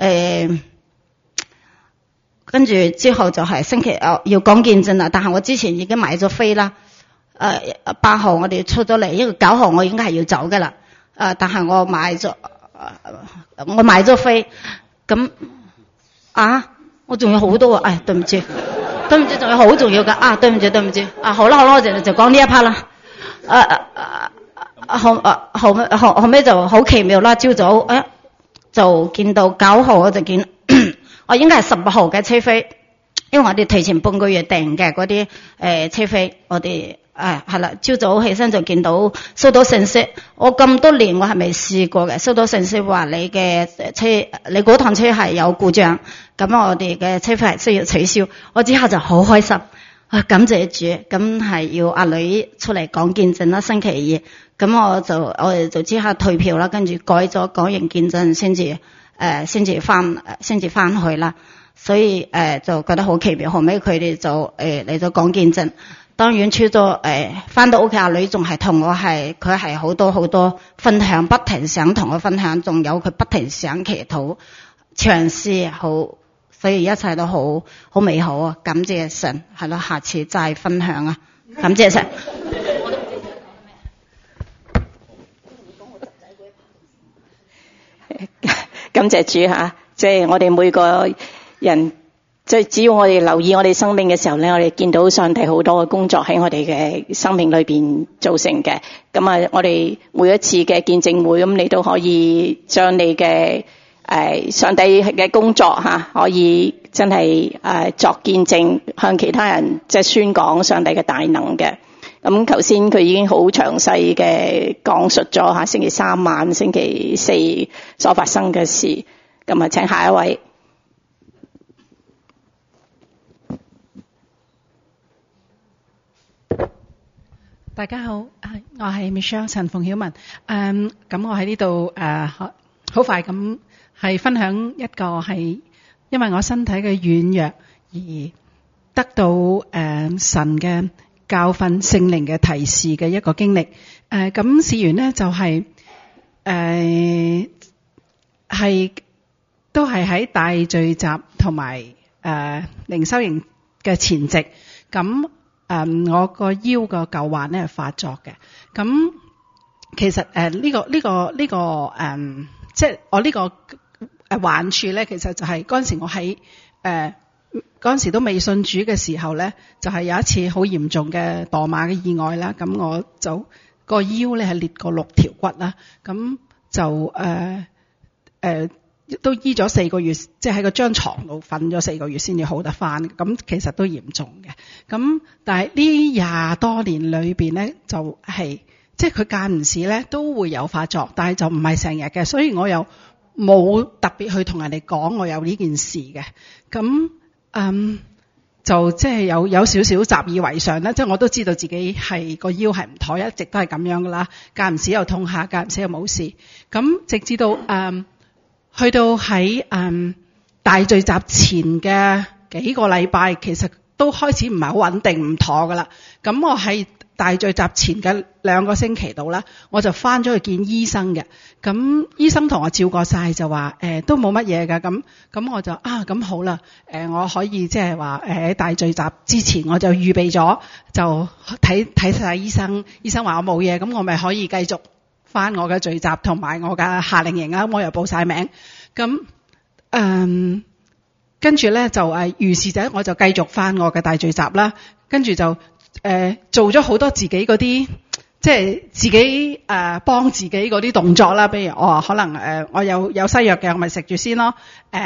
跟住之後就係星期要講見證啦，但係我之前已經買咗飛啦。8號我哋出咗嚟，因為9號我應該係要走㗎啦。但係我買咗飛，咁我仲有好多啊！對唔住，仲有好重要㗎對唔住好啦，我就講呢一 part 啦。後尾就好奇妙啦，朝早就見到9號，我就見我應該係18號嘅車飛，因為我哋提前半個月訂嘅嗰啲車飛，我哋。係啦，朝早起身就見到收到信息，我咁多年我係未試過嘅，收到信息話你嘅車，你嗰趟車係有故障，咁我哋嘅車費係需要取消，我之後就好開心，感謝主，咁係要阿女出嚟講見證啦，星期2，咁我哋就即刻退票啦，跟住改咗講完見證先至翻去啦，所以就覺得好奇妙，後尾佢哋就嚟咗講見證。當然出咗翻到屋企，阿女仲係同我佢係好多分享，不停想同我分享，仲有佢不停想祈禱、唱詩，好，所以一切都好美好啊！感謝神，係咯，下次再分享啊！感謝神。 感謝主嚇，即係我哋每個人。即係只要我哋留意我哋生命嘅時候咧，我哋見到上帝好多嘅工作喺我哋嘅生命裏邊造成嘅。咁我哋每一次嘅見證會，咁你都可以將你嘅上帝嘅工作可以真係作見證，向其他人即係宣講上帝嘅大能嘅。咁頭先佢已經好詳細嘅講述咗星期3晚、星期4所發生嘅事。咁請下一位。 大家好，我係 Michelle 陳鳳曉雯。咁我喺呢度好快咁係分享一個係因為我身體嘅軟弱而得到神嘅教訓、聖靈嘅提示嘅一個經歷。咁事緣呢就係都係喺大聚集同埋靈修營嘅前夕咁。我個腰個舊患咧係發作嘅，咁其實呢個即係我呢個患處咧，其實就係嗰陣時我喺嗰陣時都未信主嘅時候咧，就係有一次好嚴重嘅墮馬嘅意外啦。咁我就個腰咧係裂過6條骨啦。咁就都醫咗4個月，即係喺個張床度瞓咗4個月先至好得翻。咁其實都嚴重嘅。咁但係呢20多年裏邊咧，就係即係佢間唔時咧都會有發作，但係就唔係成日嘅，所以我又冇特別去同人哋講我有呢件事嘅。咁就即係有少少習以為常啦，即係我都知道自己係個腰係唔妥，一直都係咁樣噶啦，間唔時又痛下，間唔時又冇事。咁直至到去到喺大聚集前嘅幾個禮拜，其實都開始唔係好穩定，唔妥噶啦。咁我喺大聚集前嘅2個星期度啦，我就翻咗去見醫生嘅。咁醫生同我照過晒，就話都冇乜嘢㗎。咁我就咁好啦。我可以即係話喺大聚集之前我就預備咗，就睇晒醫生。醫生話我冇嘢，咁我咪可以繼續翻我嘅聚集同埋我嘅夏令營啊。我又報晒名。咁跟住咧就如是者我就繼續翻我嘅大聚集啦。跟住就做咗好多自己嗰啲，即係自己幫自己嗰啲動作啦。比如我可能我有西藥嘅，我咪食住先咯。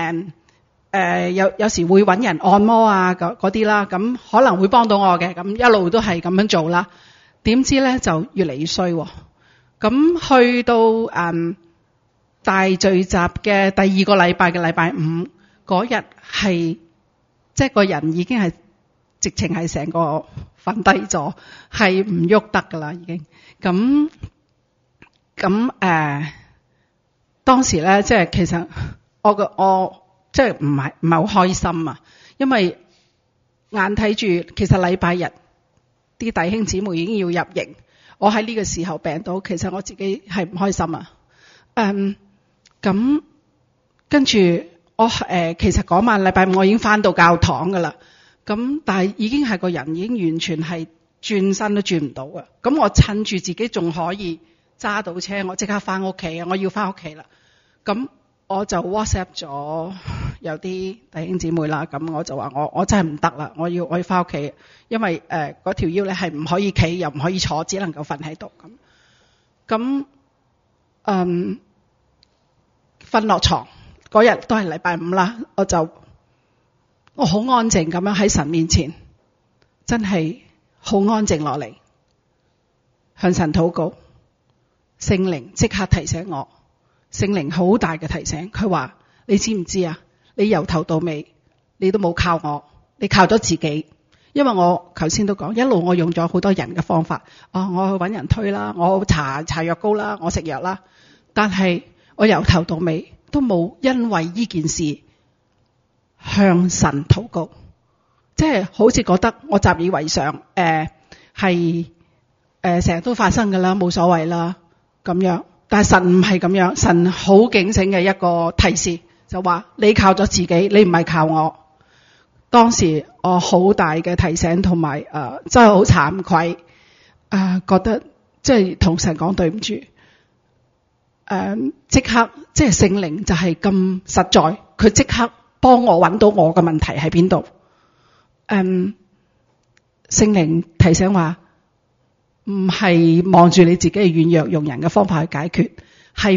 有時會揾人按摩啊嗰啲啦，咁可能會幫到我嘅。咁一路都係咁樣做啦。點知咧就越嚟越衰喎。咁去到大聚集嘅第2個禮拜嘅禮拜5嗰日係，即係個人已經係直情係成個瞓低咗，係唔喐得噶啦已經。咁當時咧，即係其實我即係唔係好開心啊，因為眼睇住其實禮拜日啲弟兄姊妹已經要入營，我喺呢個時候病到，其實我自己係唔開心啊。咁跟住我其實嗰晚禮拜5我已經返到教堂噶啦。咁但係已經係個人已經完全係轉身都轉唔到啊！咁我趁住自己仲可以揸到車，我即刻翻屋企啊！我要翻屋企啦。咁我就 WhatsApp 咗有啲弟兄姊妹啦。咁我就話我真係唔得啦，我要翻屋企，因為嗰條腰咧係唔可以企又唔可以坐，只能夠瞓喺度咁。瞓落床嗰日都係禮拜5啦，我好安靜咁樣喺神面前，真係好安靜落嚟，向神禱告。聖靈即刻提醒我，聖靈好大嘅提醒，佢話你知唔知啊？你由頭到尾你都冇靠我，你靠咗自己。因為我頭先都講，一路我用咗好多人嘅方法，我去搵人推啦，我搽藥膏啦，我食藥啦，但係我由頭到尾都冇因為呢件事向神禱告，即係好似覺得我習以為常，係成日都發生㗎啦，冇所謂啦咁樣。但係神唔係咁樣，神好警醒嘅一個提示，就話你靠咗自己，你唔係靠我。當時我好大嘅提醒同埋真係好慚愧，覺得即係同神講對唔住。即刻即係聖靈就係咁實在，佢即刻幫我揾到我嘅問題喺邊度。聖靈提醒話，唔係望住你自己嘅軟弱，用人嘅方法去解決，係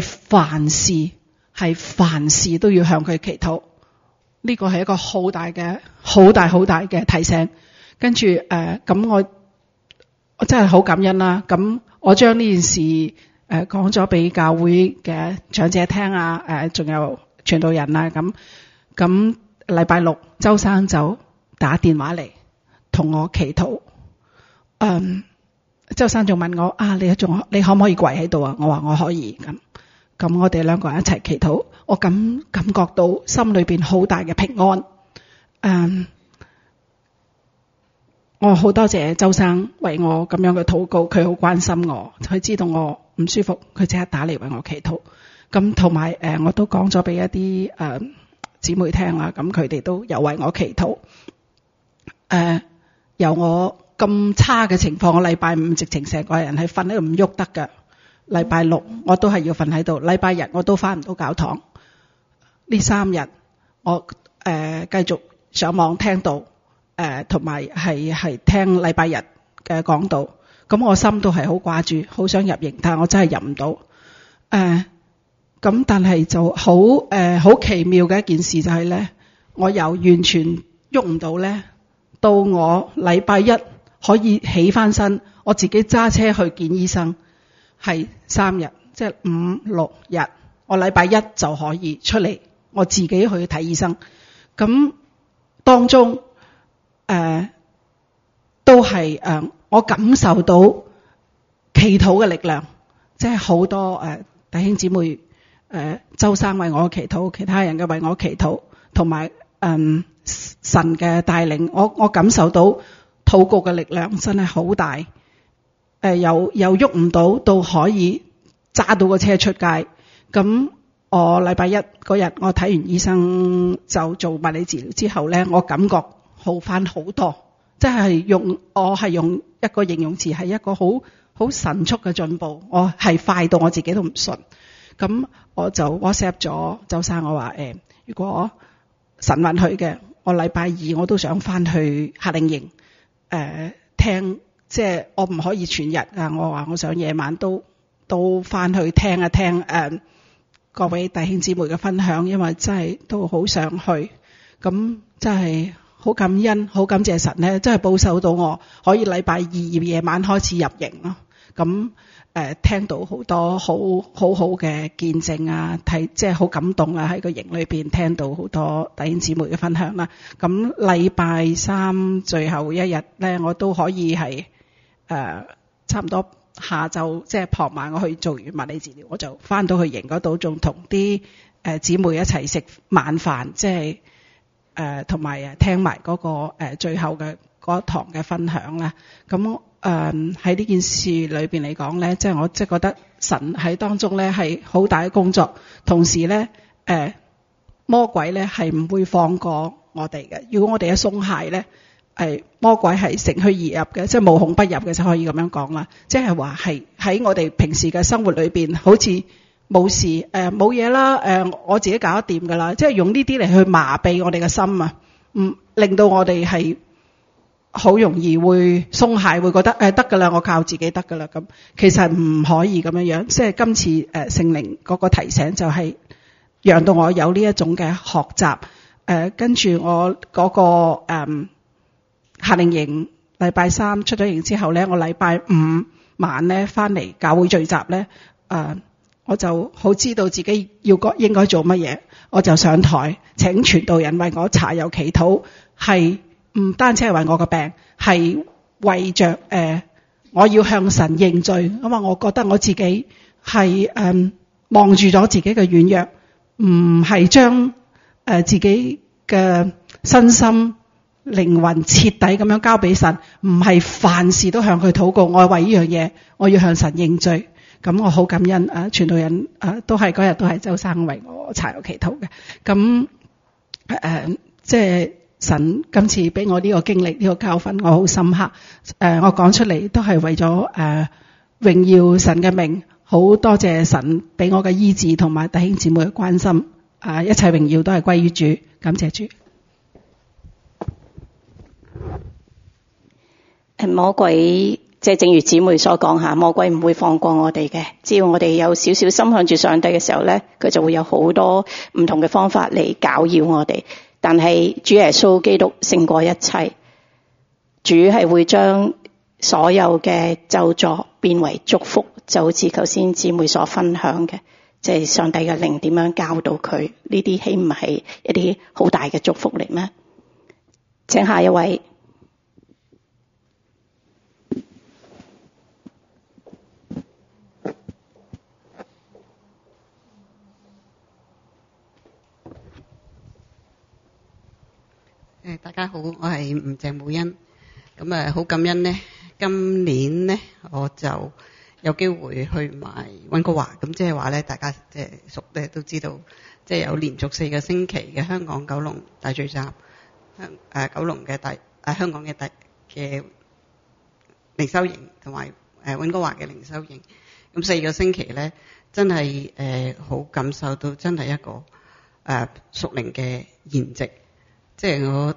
凡事都要向佢祈禱。呢個係一個好大嘅提醒。跟住咁我真係好感恩啦。咁我將呢件事講咗俾教會嘅長者聽啊，仲有傳道人啊。咁禮拜6周生就打電話嚟同我祈禱。周生仲問我你可唔可以跪喺度啊？我話我可以。咁我哋2個人一齊祈禱，我感覺到心裏邊好大嘅平安。我好多謝周生為我咁樣嘅禱告，佢好關心我，佢知道我唔舒服，佢即刻打嚟為我祈禱。咁同埋我都講咗俾一啲姊妹聽啦，咁佢哋都有為我祈禱。由我咁差嘅情況，我禮拜5直情成個人係瞓喺度唔喐得㗎。 禮拜六我都係要瞓喺度，禮拜日我都返唔到教堂。呢3日我繼續上網聽道，同埋係聽禮拜日嘅講道。咁我心都係好掛住，好想入營，但係我真係入唔到。咁但係就好奇妙嘅一件事就係咧，我由完全喐唔到咧，到我禮拜一可以起翻身，我自己揸車去見醫生，係3日，即係5、6日。我禮拜一就可以出嚟，我自己去睇醫生。咁當中都係我感受到祈禱嘅力量，即係好多弟兄姊妹周生為我祈禱，其他人嘅為我祈禱，同埋神嘅帶領，我感受到禱告嘅力量真係好大。由喐唔到可以揸到個車出街。咁我禮拜一嗰日我睇完醫生就做物理治療之後咧，我感覺好翻好多，即係我係用一個形容詞，係一個好神速嘅進步。我係快到我自己都唔信。咁我就 WhatsApp 咗周生，我話如果神允許嘅，我禮拜二我都想翻去夏令營聽，即係我唔可以全日啊。我話我想夜晚都翻去聽一聽各位弟兄姊妹嘅分享，因為真係都好想去。咁真係好感恩，好感謝神咧，真係保守到我可以禮拜二夜晚開始入營咯。咁聽到好多好嘅見證啊，即係好感動啊！喺個營裏邊聽到好多弟兄姊妹嘅分享啦。咁禮拜三最後一日咧，我都可以係差唔多下晝即係傍晚，我去做完物理治療，我就翻到去營嗰度，仲同啲姊妹一齊食晚飯，即係同埋聽埋嗰個最後嘅嗰一堂嘅分享啦。咁喺呢件事裏邊嚟講咧，即係我即係覺得神喺當中咧係好大嘅工作，同時咧魔鬼咧係唔會放過我哋嘅。如果我哋一鬆懈咧，魔鬼係乘虛而入嘅，即係無孔不入嘅，就可以咁樣講啦。即係話係喺我哋平時嘅生活裏邊，好似冇事冇嘢啦，我自己搞得掂噶啦，即係用呢啲嚟去麻痹我哋嘅心啊，令到我哋係好容易會鬆懈，會覺得得噶啦，我靠自己得噶啦。咁其實唔可以咁樣樣。即係今次聖靈嗰個提醒就係讓到我有呢一種嘅學習。跟住我嗰個夏令營禮拜三出咗營之後咧，我禮拜五晚咧翻嚟教會聚集咧，我就好知道自己應該做乜嘢，我就上台請傳道人為我搽油祈禱，係唔單止係為我個病，係為着我要向神認罪，因為我覺得我自己係望住咗自己嘅軟弱，唔係將自己嘅身心靈魂徹底咁樣交俾神，唔係凡事都向佢禱告。我為呢樣嘢，我要向神認罪。咁我好感恩傳道人都係嗰日都係周生為我搽油祈禱嘅。咁即係神今次俾我呢個經歷，呢個教訓，我好深刻。我講出嚟都係為咗榮耀神嘅名，好多謝神俾我嘅醫治同埋弟兄姊妹嘅關心。一切榮耀都係歸於主，感謝主。 魔鬼即係正如姊妹所講吓，魔鬼唔會放過我哋嘅。只要我哋有少少心向住上帝嘅時候咧，佢就會有好多唔同嘅方法嚟攪擾我哋。但係主耶穌基督勝過一切，主係會將所有嘅咒詛變為祝福，就好似頭先姊妹所分享嘅，即係上帝嘅靈點樣教導佢，呢啲豈唔係一啲好大嘅祝福嚟咩？請下一位。 大家好，我係吳鄭母欣。咁好感恩呢，今年呢我就有機會去埋溫哥華。咁即係話咧，大家即係熟咧都知道，即係有連續4個星期嘅香港九龍大聚集，九龍嘅香港嘅靈修營，同埋溫哥華嘅靈修營。 咁4個星期咧，真係好感受到真係一個屬靈嘅筵席，即係我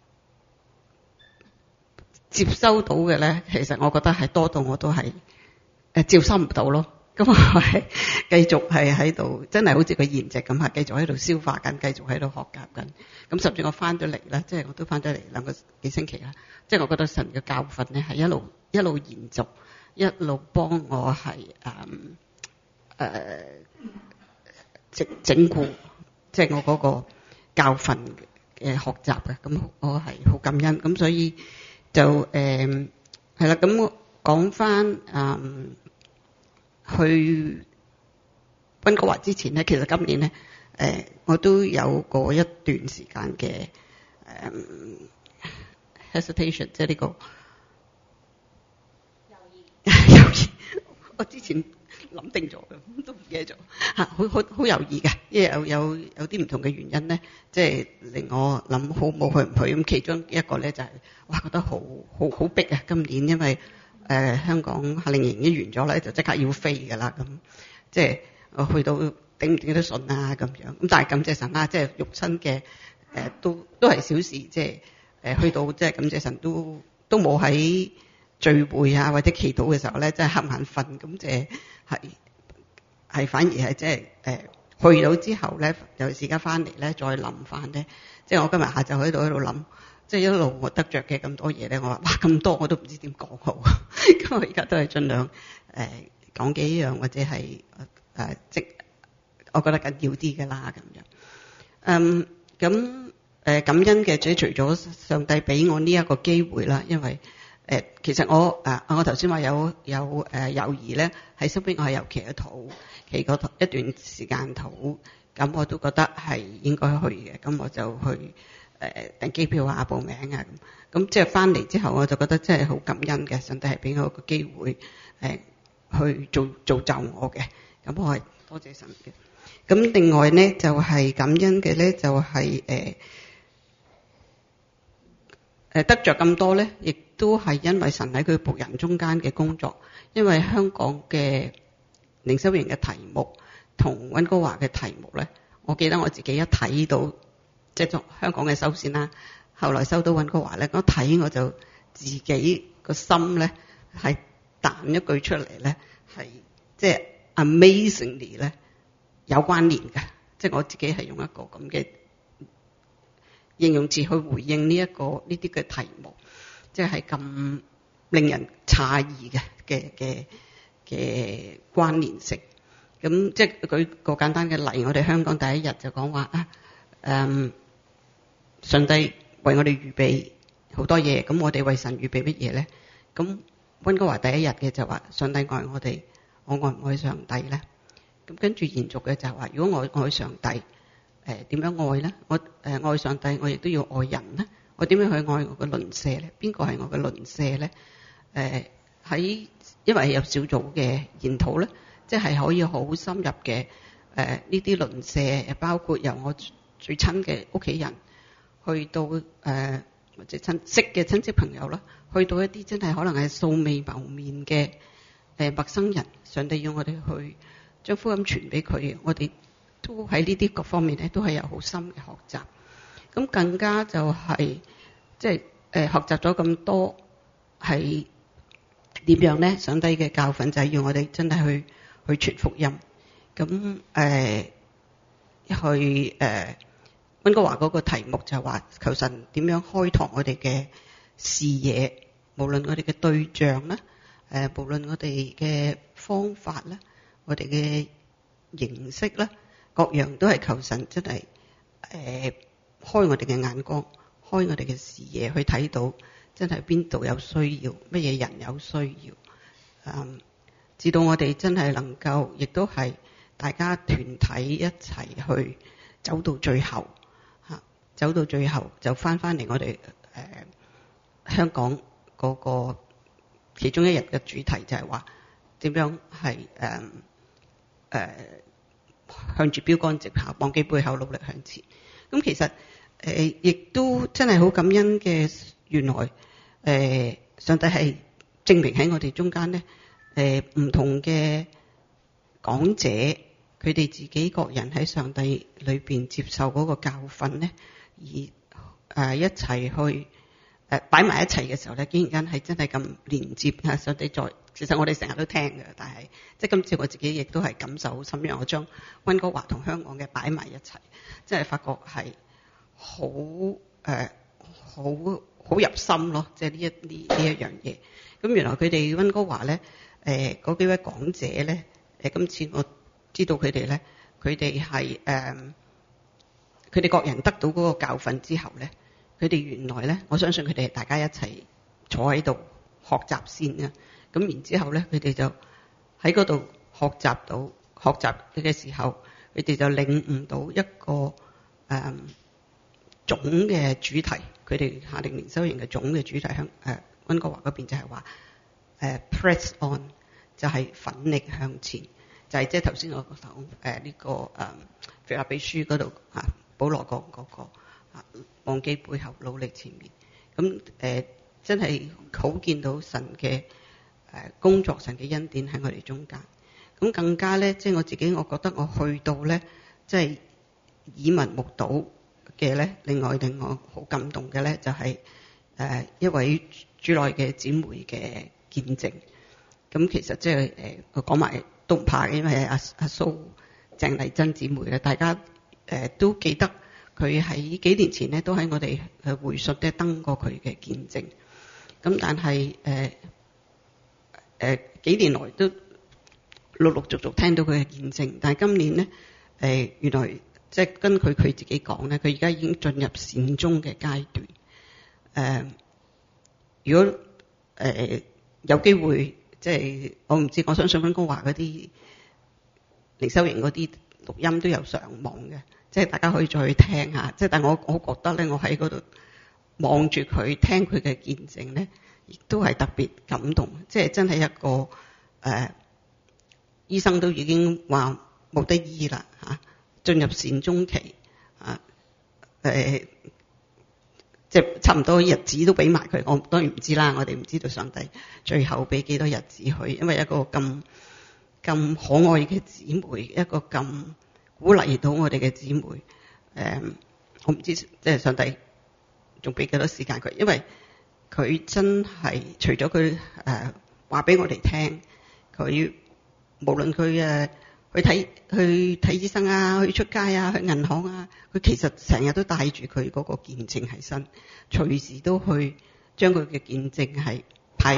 接收到嘅咧，其實我覺得係多到我都係接收唔到咯。咁我係繼續係喺度，真係好似個筵席咁，係繼續喺度消化緊，繼續喺度學習緊。咁甚至我翻咗嚟啦，即係我都翻咗嚟2個幾星期啦。即係我覺得神嘅教訓咧係一路延續，一路幫我係整固，即係我嗰個教訓嘅學習嘅。咁我係好感恩。咁所以就係啦。咁我講翻去溫哥華之前咧，其實今年咧我都有過一段時間嘅hesitation， 即係呢個猶豫。我之前諗定咗嘅，都唔記得咗嚇，好猶豫嘅，因為有啲唔同嘅原因咧，即係令我諗好冇去唔去。咁其中一個咧就係哇覺得好逼啊！今年因為香港夏令營一完咗咧，就即刻要飛㗎啦。咁即係我去到頂唔頂得順啊咁樣。咁但係感謝神啦，即係肉身嘅都係小事。即係去到即係感謝神都冇喺聚會啊或者祈禱嘅時候咧，真係瞌眼瞓。咁即係反而係即係去到之後咧，有時間翻嚟咧再諗翻咧，即係我今日下晝喺度諗。即係一路我得着嘅咁多嘢咧，我話哇咁多我都唔知點講好。咁我而家都係盡量講幾樣或者係即我覺得緊要啲嘅啦咁樣。咁感恩嘅主，除咗上帝俾我呢一個機會啦，因為其實我頭先話有友誼咧，喺身邊我係有祈禱，祈過一段時間禱，咁我都覺得係應該去嘅，咁我就去。訂機票啊、報名啊咁即係翻嚟之後，我就覺得真係好感恩嘅，上帝係俾我個機會去造就我嘅，咁我係多謝神嘅。咁另外咧就係感恩嘅咧，就係得着咁多咧，亦都係因為神喺佢僕人中間嘅工作。因為香港嘅靈修營嘅題目同溫哥華嘅題目咧，我記得我自己一睇到。即係香港嘅收線啦，後來收到溫哥華咧，我睇我就自己個心咧係彈一句出嚟咧，係即係 amazingly 咧有關聯嘅，即係我自己係用一個咁嘅形容詞去回應呢啲嘅題目，即係咁令人詫異嘅關聯性。咁即係舉個簡單嘅例，我哋香港第一日就講話上帝為我哋預備好多嘢，咁我哋為神預備乜嘢咧？咁溫哥華第一日嘅就話上帝愛我哋，我愛唔愛上帝咧？咁跟住延續嘅就係話，如果我愛上帝，點樣愛咧？我愛上帝，我亦都要愛人咧。我點樣去愛我嘅鄰舍咧？邊個係我嘅鄰舍咧？因為有小組嘅研討咧，即係可以好深入嘅呢啲鄰舍，包括由我最親嘅屋企人，去到或者識嘅親戚朋友啦，去到一啲真係可能係素未謀面嘅陌生人，上帝要我哋去將福音傳俾佢，我哋都喺呢啲各方面咧，都係有好深嘅學習。咁更加就係即係學習咗咁多，係點樣咧？上帝嘅教訓就係要我哋真係去傳福音。咁溫哥華嗰個題目就係話求神點樣開拓我哋嘅視野，無論我哋嘅對象啦，無論我哋嘅方法啦，我哋嘅形式啦，各樣都係求神真係開我哋嘅眼光，開我哋嘅視野，去睇到真係邊度有需要，乜嘢人有需要，直到我哋真係能夠，亦都係大家團體一齊去走到最後。走到最後就翻嚟我哋香港嗰個其中一日嘅主題就係話點樣係向住標杆直跑，忘記背後努力向前。咁其實亦都真係好感恩嘅，原來上帝係證明喺我哋中間咧唔同嘅講者佢哋自己各人喺上帝裏邊接受嗰個教訓咧，而一齊去擺埋一齊嘅時候咧，竟然間係真係咁連接啊！上帝在，其實我哋成日都聽嘅，但係即係今次我自己亦都係感受好深，因為我將溫哥華同香港嘅擺埋一齊，即係發覺係好入心咯，即係呢一樣嘢。咁原來佢哋溫哥華咧，嗰幾位講者咧，今次我知道佢哋咧，佢哋係佢哋各人得到嗰個教訓之後咧，佢哋原來咧，我相信佢哋大家一齊坐喺度學習先嘅。咁然之後咧，佢哋就喺嗰度學習嘅時候，佢哋就領悟到一個總嘅主題。佢哋夏令靈修營嘅總嘅主題，溫哥華嗰邊就係話press on， 就係奮力向前，就係即係頭先我講呢個腓立比書嗰度保羅講嗰個忘記背後努力前面。咁真係好見到神嘅工作，神嘅恩典喺我哋中間。咁更加咧，即係我自己，我覺得我去到咧，即係耳聞目睹嘅咧，另外令我好感動嘅咧，就係一位主內嘅姊妹嘅見證。咁其實即係我講埋都唔怕嘅，因為阿蘇鄭麗珍姊妹咧，大家都記得佢喺幾年前咧都喺我哋會述咧登過佢嘅見證。咁但係幾年來都陸陸續續聽到佢嘅見證，但係今年咧原來即係根據佢自己講咧，佢而家已經進入善終嘅階段。如果有機會，即係我唔知，我相信溫哥華嗰啲靈修營嗰啲錄音都有上網嘅，即係大家可以再去聽下。即係但係我覺得咧，我喺嗰度望住佢聽佢嘅見證咧，亦都係特別感動。即係真係一個醫生都已經話冇得醫啦嚇，進入善終期即係差唔多日子都俾埋佢。我當然唔知啦，我哋唔知道上帝最後俾幾多日子佢，因為一個咁可愛嘅姊妹，一個咁鼓勵到我哋嘅姊妹。我唔知即係上帝仲俾幾多時間佢，因為佢真係除咗佢話俾我哋聽，佢無論佢去睇醫生啊，去出街啊，去銀行啊，佢其實成日都帶住佢嗰個見證喺身，隨時都去將佢嘅見證係派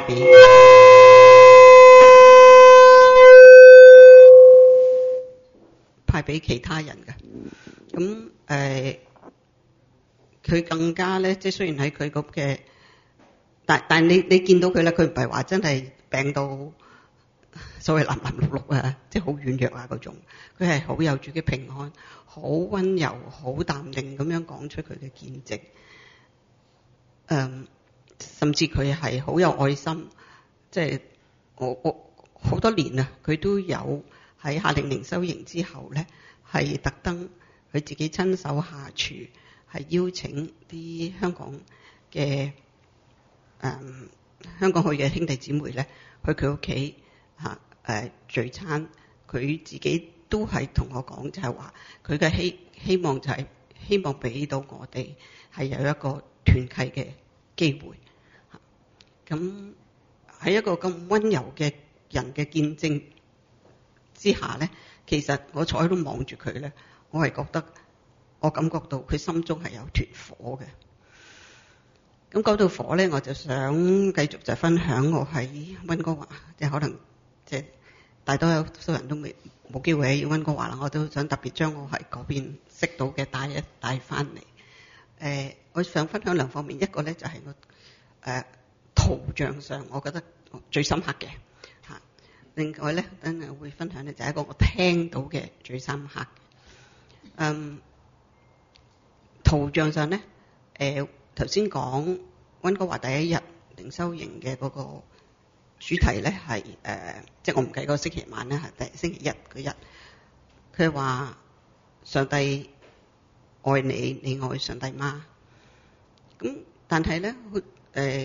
俾其他人嘅。咁佢更加咧，即係雖然喺佢嗰嘅，但係你見到佢咧，佢唔係話真係病到所謂藍藍綠綠啊，即係好軟弱啊嗰種。佢係好有主嘅平安，好溫柔，好淡定咁樣講出佢嘅見證。甚至佢係好有愛心，即係我好多年啊，佢都有喺夏令靈修營之後咧，係特登佢自己親手下廚，係邀請啲香港嘅香港去嘅兄弟姊妹咧，去佢屋企聚餐。佢自己都係同我講，就係話佢嘅希望就係希望俾到我哋係有一個團契嘅機會。咁喺一個咁溫柔嘅人嘅見證之下咧，其實我坐喺度望住佢咧，我係覺得我感覺到佢心中係有團火嘅。咁講到火咧，我就想繼續就分享我喺溫哥華，即係可能即係大多數人都冇機會喺溫哥華啦，我都想特別將我喺嗰邊識到嘅帶翻嚟。我想分享兩方面，一個咧就係我圖像上我覺得最深刻嘅嚇，另外咧等陣會分享咧就係一個我聽到嘅最深刻嘅。圖像上咧，頭先講溫哥華第一日靈修營嘅嗰個主題咧係即係我唔計嗰個星期晚咧，係星期一嗰日，佢話上帝愛你，你愛上帝嗎？咁但係咧，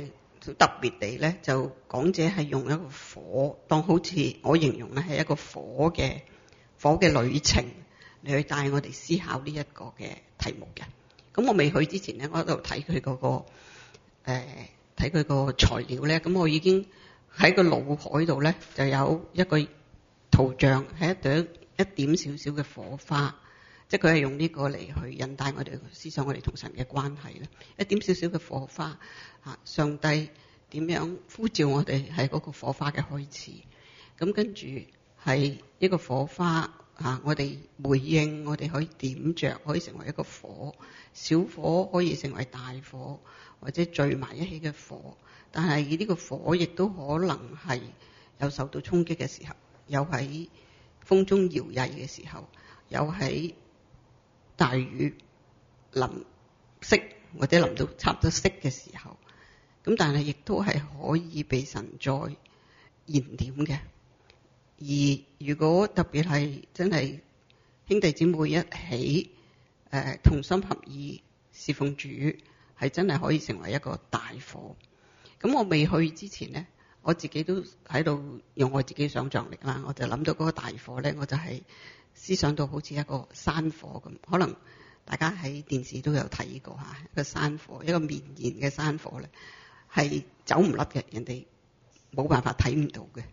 特別地咧，就講者係用一個火，當好似我形容咧係一個火嘅旅程嚟去帶我哋思考呢一個嘅題目嘅。咁我未去之前咧，我喺度睇佢嗰個睇佢個材料咧，咁我已經喺個腦海度咧就有一個圖像，係一點少少嘅火花，即係佢係用呢個嚟去引帶我哋思想我哋同神嘅關係咧，一點少少嘅火花啊，上帝點樣呼召我哋係嗰個火花嘅開始，咁跟住係一個火花啊，我哋回應，我哋可以點着，可以成為一個火，小火可以成為大火，或者聚埋一起嘅火，但係呢個火亦都可能係有受到衝擊嘅時候，有喺風中搖曳嘅時候，有喺大雨淋熄或者淋到差唔多熄嘅時候，咁但係亦都係可以被神再燃點嘅。而如果特別係真係兄弟姊妹一起同心合意侍奉主，係真係可以成為一個大火。咁我未去之前呢，我自己都喺度用我自己想像力啦，我就諗到嗰個大火呢，我就係思想到好似一個山火咁。可能大家喺電視都有睇過嚇，一個山火，一個綿延嘅山火呢，係走唔甩嘅，人哋冇辦法睇唔到嘅。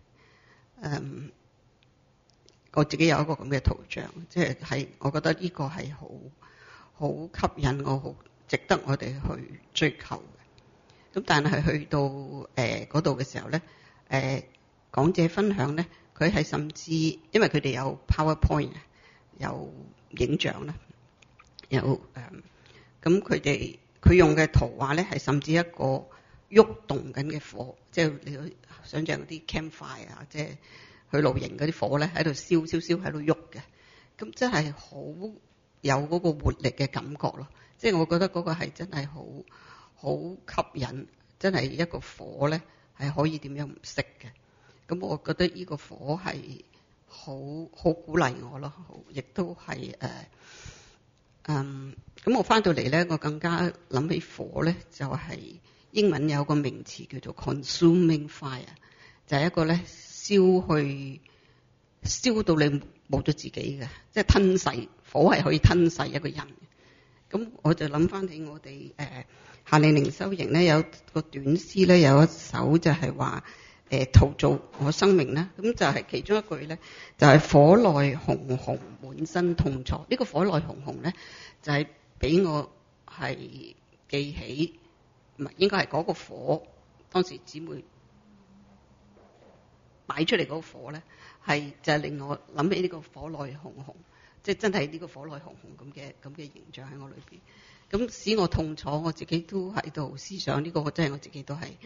我自己有一個咁嘅圖像，即係我覺得呢個係好吸引我，好值得我哋去追求嘅。咁但係去到嗰度嘅時候咧，講者分享咧，佢係甚至因為佢哋有 PowerPoint 有影像啦，有咁佢用嘅圖畫咧係甚至一個喐動緊嘅火，即係你想象嗰啲 campfire 啊，即係去露營嗰啲火咧喺度燒喺度喐嘅，咁真係好有嗰個活力嘅感覺咯。即係我覺得嗰個係真係好吸引，真係一個火咧係可以點樣唔熄嘅。咁我覺得呢個火係好鼓勵我咯，亦都係咁我翻到嚟咧，我更加諗起火咧，就係英文有個名詞叫做 consuming fire， 就係一個咧燒到你冇咗自己嘅，即係吞噬，火係可以吞噬一個人。咁我就諗翻起我哋夏令靈修營咧有個短詩咧，有一首就係話陶造我生命啦。咁就係其中一句咧，就係火內熊熊滿身痛楚。呢個火內熊熊咧，就係俾我係記起，唔係應該係嗰個火，當時姊妹擺出嚟嗰個火咧，係就係令我諗起呢個火內熊熊，即係真係呢個火內熊熊咁嘅形象喺我裏邊，咁使我痛楚。我自己都喺度思想呢個，真係我自己都係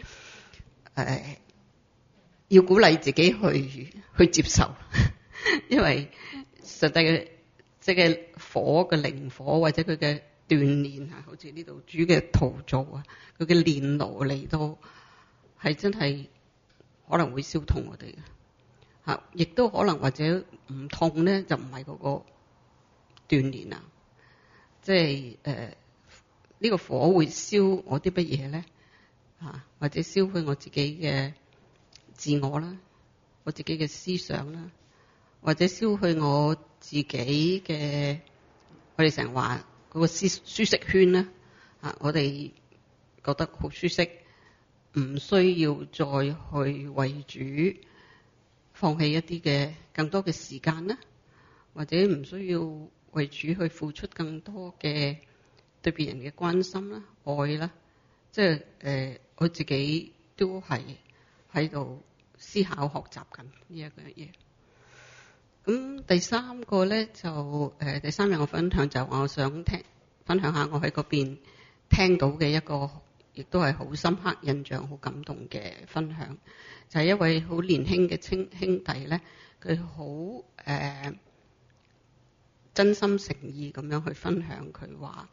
要鼓勵自己去接受，因為實際嘅即係火嘅靈火或者佢嘅鍛鍊啊，好似呢度主嘅陶造啊，佢嘅煉爐嚟到係真係可能會燒痛我哋嘅嚇，亦都可能或者唔痛咧，就唔係嗰個鍛鍊啊，即係呢個火會燒我啲乜嘢咧嚇，或者燒去我自己嘅自我啦，我自己嘅思想啦，或者燒去我自己嘅，我哋成日話嗰個舒適圈啦嚇，我哋覺得好舒適，唔需要再去為主放棄一啲嘅更多嘅時間啦，或者唔需要為主去付出更多嘅對別人嘅關心啦、愛啦，即係我自己都係喺度思考學習緊呢一個嘢。咁第三個咧就第三樣我分享就我想分享下我喺嗰邊聽到嘅一個，亦都係好深刻印象、好感動嘅分享，就係一位好年輕嘅兄弟咧，佢好真心誠意咁樣去分享，佢話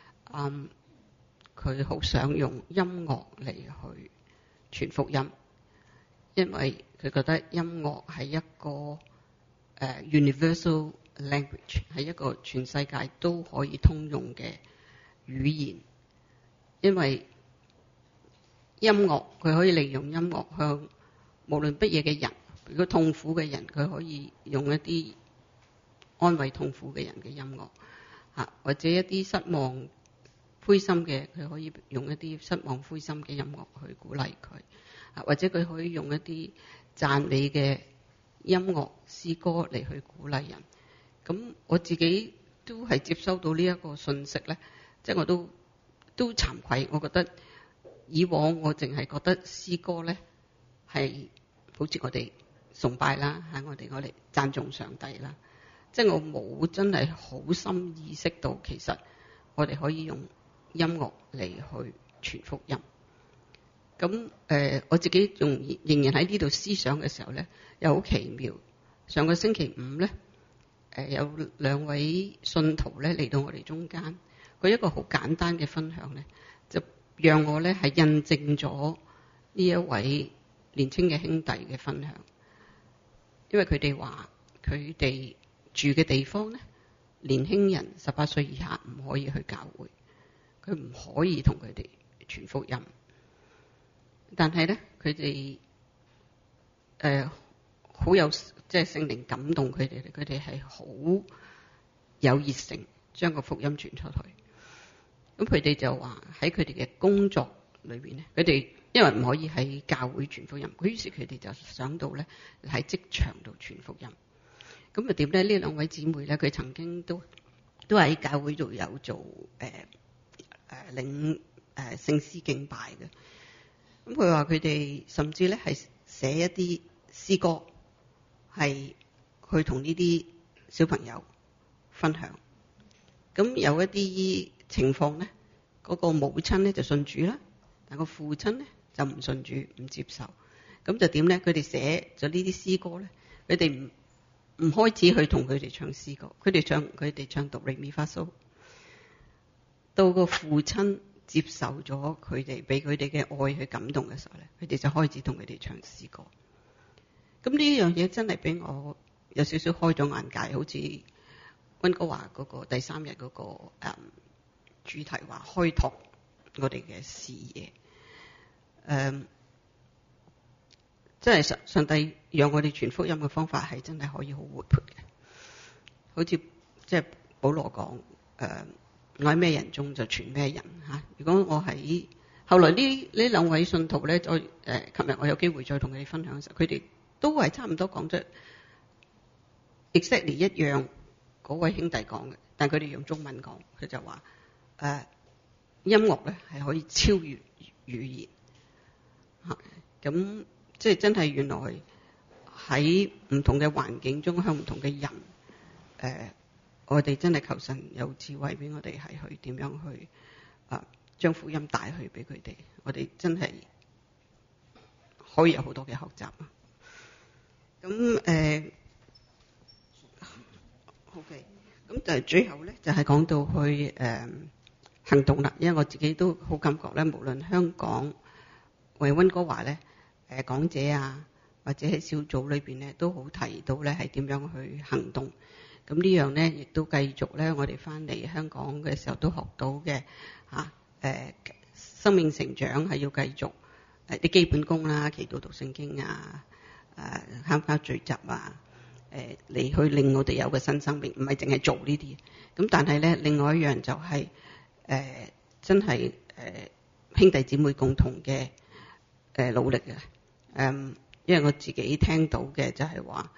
佢好想用音樂嚟去傳福音，因為佢覺得音樂係一個universal language， 係一個全世界都可以通用嘅語言，因為音樂，佢可以利用音樂向無論乜嘢嘅人，如果痛苦嘅人，佢可以用一啲安慰痛苦嘅人嘅音樂，或者一啲失望灰心嘅，佢可以用一啲失望灰心嘅音樂去鼓勵佢，或者佢可以用一啲讚美嘅音樂詩歌嚟去鼓勵人。咁我自己都係接收到呢一個信息咧，即係我都慚愧，我覺得以往我淨係覺得詩歌咧係好似我哋崇拜啦，我哋讚頌上帝啦，即係我冇真係好深意識到其實我哋可以用音樂嚟去傳福音。咁我自己仍然喺呢度思想嘅時候咧，又好奇妙。上個星期五咧，有兩位信徒咧嚟到我哋中間，佢一個好簡單嘅分享咧，就讓我咧係印證咗呢一位年輕嘅兄弟嘅分享。因為佢哋話佢哋住嘅地方咧，年輕人18歲以下唔可以去教會，佢唔可以同佢哋傳福音。但係咧，佢哋好有即係聖靈感動佢哋，佢哋係好有熱誠將個福音傳出去。咁佢哋就話喺佢哋嘅工作裏邊咧，佢哋因為唔可以喺教會傳福音，於是佢哋就想到咧喺職場度傳福音。咁啊點咧？呢兩位姊妹咧，佢曾經都喺教會度有做領聖詩敬拜嘅。咁佢話佢哋甚至咧係寫一啲詩歌，係去同呢啲小朋友分享。咁有一啲情況咧，嗰個母親咧就信主啦，但個父親咧就唔信主，唔接受。咁就點咧？佢哋寫咗呢啲詩歌咧，佢哋唔開始去同佢哋唱詩歌，佢哋唱讀嚟咪發蘇，到個父親接受咗佢哋，俾佢哋嘅愛去感動嘅時候咧，佢哋就開始同佢哋唱詩歌。咁呢樣嘢真係俾我有少少開咗眼界，好似溫哥華嗰個第3日嗰個主題話開拓我哋嘅視野。真係上帝讓我哋傳福音嘅方法係真係可以好活潑嘅，好似即係保羅講我喺咩人中就傳咩人嚇。如果我喺後來呢兩位信徒咧，再琴日我有機會再同佢哋分享嘅時候，佢哋都係差唔多講咗 exactly 一樣嗰位兄弟講嘅，但佢哋用中文講，佢就話音樂咧係可以超越語言嚇。咁即係真係原來喺唔同嘅環境中，向唔同嘅人我哋真係求神有智慧俾我哋係去點樣去將福音帶去俾佢哋。我哋真係可以有好多嘅學習啊！咁OK，咁就係最後咧，就係講到去行動啦。因為我自己都好感覺咧，無論香港為溫哥華咧講者啊，或者喺小組裏邊咧，都好提到咧係點樣去行動。咁呢樣咧，亦都繼續咧，我哋翻嚟香港嘅時候都學到嘅生命成長係要繼續啲基本功啦，祈禱讀聖經啊，參加聚集啊，嚟去令我哋有個新生命，唔係淨係做呢啲。咁但係咧，另外一樣就係真係兄弟姊妹共同嘅努力嘅。因為我自己聽到嘅就係話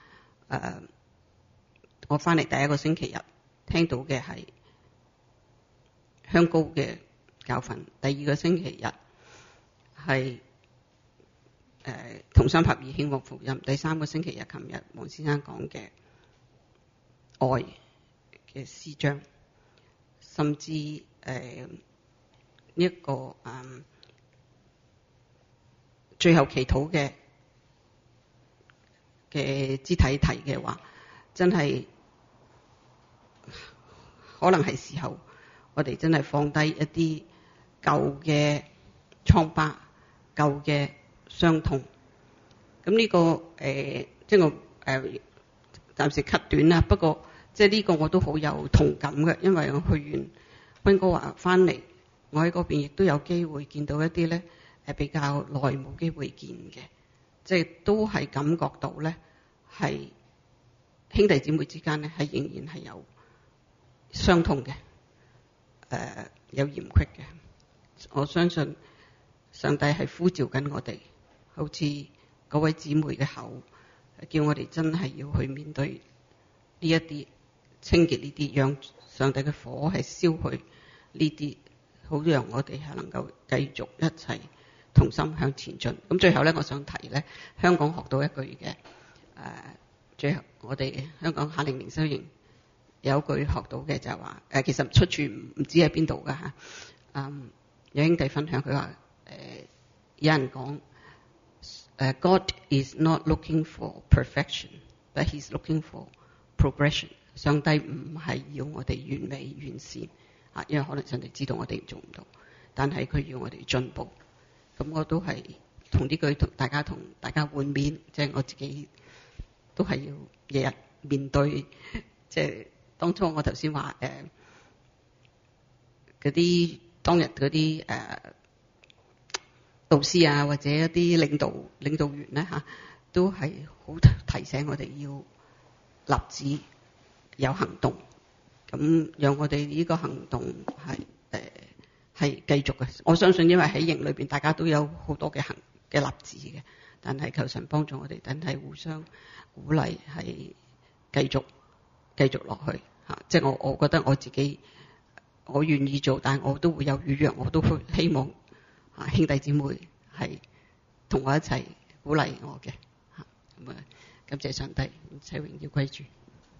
我翻嚟第一個星期日聽到嘅係香膏嘅教訓，第二個星期日係同心合意興旺福音，第三個星期日琴日黃先生講嘅愛嘅詩章，甚至一個最後祈禱嘅肢體提嘅話，真係可能係時候我哋真係放低一啲舊嘅瘡疤、舊嘅傷痛。咁呢個即係我暫時 cut 短啦。不過即係呢個我都好有同感嘅，因為我去完溫哥華翻嚟，我喺嗰邊亦都有機會見到一啲咧比較耐冇機會見嘅，即係都係感覺到咧係兄弟姊妹之間咧係仍然係有傷痛嘅，有嫌隙嘅。我相信上帝係呼召緊我哋，好似嗰位姊妹嘅口，叫我哋真係要去面對呢一啲，清潔呢啲，讓上帝嘅火係燒去呢啲，好讓我哋係能夠繼續一齊同心向前進。咁最後咧，我想提咧，香港學到一句嘅最後我哋香港夏令靈修營有一句學到嘅就係話其實出處唔知喺邊度㗎嚇。有兄弟分享佢話有人講God is not looking for perfection, but He's looking for progression。上帝唔係要我哋完美完善因為可能上帝知道我哋做唔到，但係佢要我哋進步。咁我都係同呢句同大家換面，即係我自己都係要日日面對。即係當初我頭先話嗰啲當日嗰啲導師啊，或者一啲領導員咧都係好提醒我哋要立志有行動，咁讓我哋呢個行動係繼續嘅。我相信因為喺營裏邊大家都有好多嘅立志嘅，但係求神幫助我哋，但係互相鼓勵係繼續落去即係我覺得我自己我願意做，但係我都會有軟弱，我都會希望兄弟姊妹係同我一齊鼓勵我嘅咁感謝上帝，一切榮耀歸主。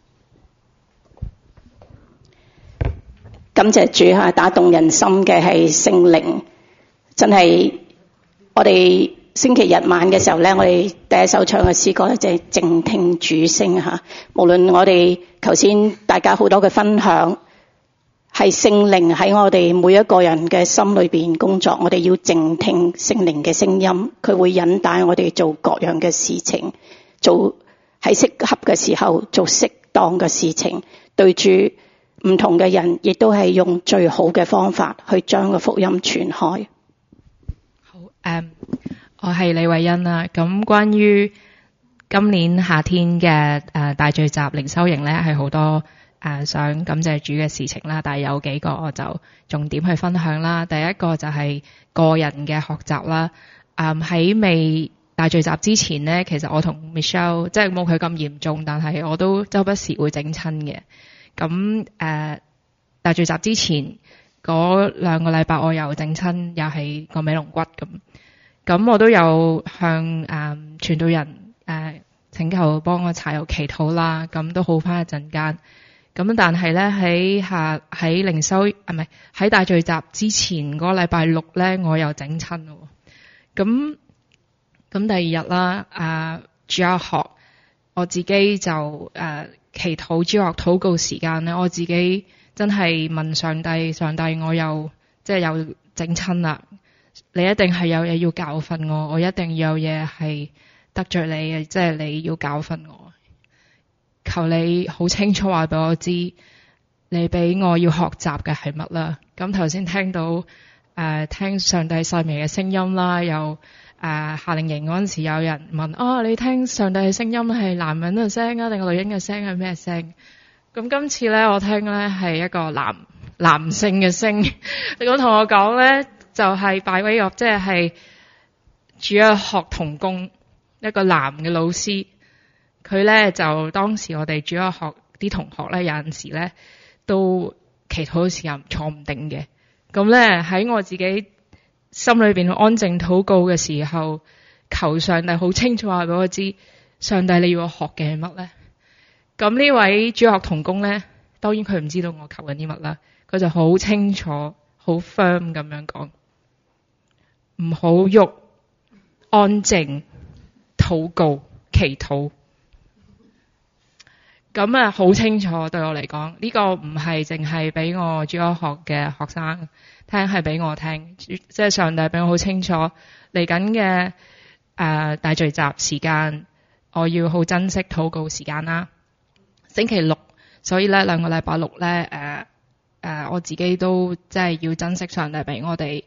感謝主打動人心嘅係聖靈，真係我哋星期日晚嘅時候咧，我哋第一首唱嘅詩歌咧就係靜聽主聲無論我哋頭先大家好多嘅分享，係聖靈喺我哋每一個人嘅心裏邊工作，我哋要靜聽聖靈嘅聲音，佢會引帶我哋做各樣嘅事情，做喺適合嘅時候做適當嘅事情，對住唔同嘅人，亦都係用最好嘅方法去將個福音傳開。 好，我係李慧欣啦。咁關於今年夏天嘅大聚集靈修營咧，係好多想感謝主嘅事情啦。但係有幾個我就重點去分享啦。第一個就係個人嘅學習啦。喺未大聚集之前咧，其實我同 Michelle 即係冇佢咁嚴重，但係我都周不時會整親嘅。咁大聚集之前嗰2個禮拜，我又整親，又係個尾龍骨咁我都有向傳道人請求幫我搽油祈禱啦，咁都好返一陣間。咁但係咧喺靈修喺大聚集之前嗰個禮拜6咧，我又整親喎。咁第二日啦，主日學我自己就祈禱主日學禱告時間咧，我自己真係問上帝我又即係又整親啦，你一定係有嘢要教訓我一定要有嘢係得罪你嘅，即係你要教訓我，求你好清楚話俾我知，你俾我要學習嘅係乜啦。咁頭先聽到聽上帝細微嘅聲音啦，又夏令營嗰陣時有人問你聽上帝嘅聲音係男人嘅聲啊，定係女人嘅聲係咩聲？咁今次咧我聽咧係一個男性嘅聲。咁同我講咧就係拜威樂，即係主日學同工一個男嘅老師。佢咧就當時我哋主日學啲同學咧有陣時咧都祈禱嘅時候坐唔定嘅。咁咧喺我自己心裏邊安靜禱告嘅時候，求上帝好清楚話俾我知，上帝你要我學嘅係乜咧？咁呢位主學同工咧，當然佢唔知道我求緊啲乜啦，佢就好清楚、好 firm 咁樣講，唔好喐，安靜禱告、祈禱。咁好清楚對我嚟講，呢個唔係淨係俾我主日學嘅學生聽，係俾我聽，即係上帝俾我好清楚嚟緊嘅大聚集時間，我要好珍惜禱告時間啦。星期六，所以咧2個禮拜6咧，我自己都即係要珍惜上帝俾我哋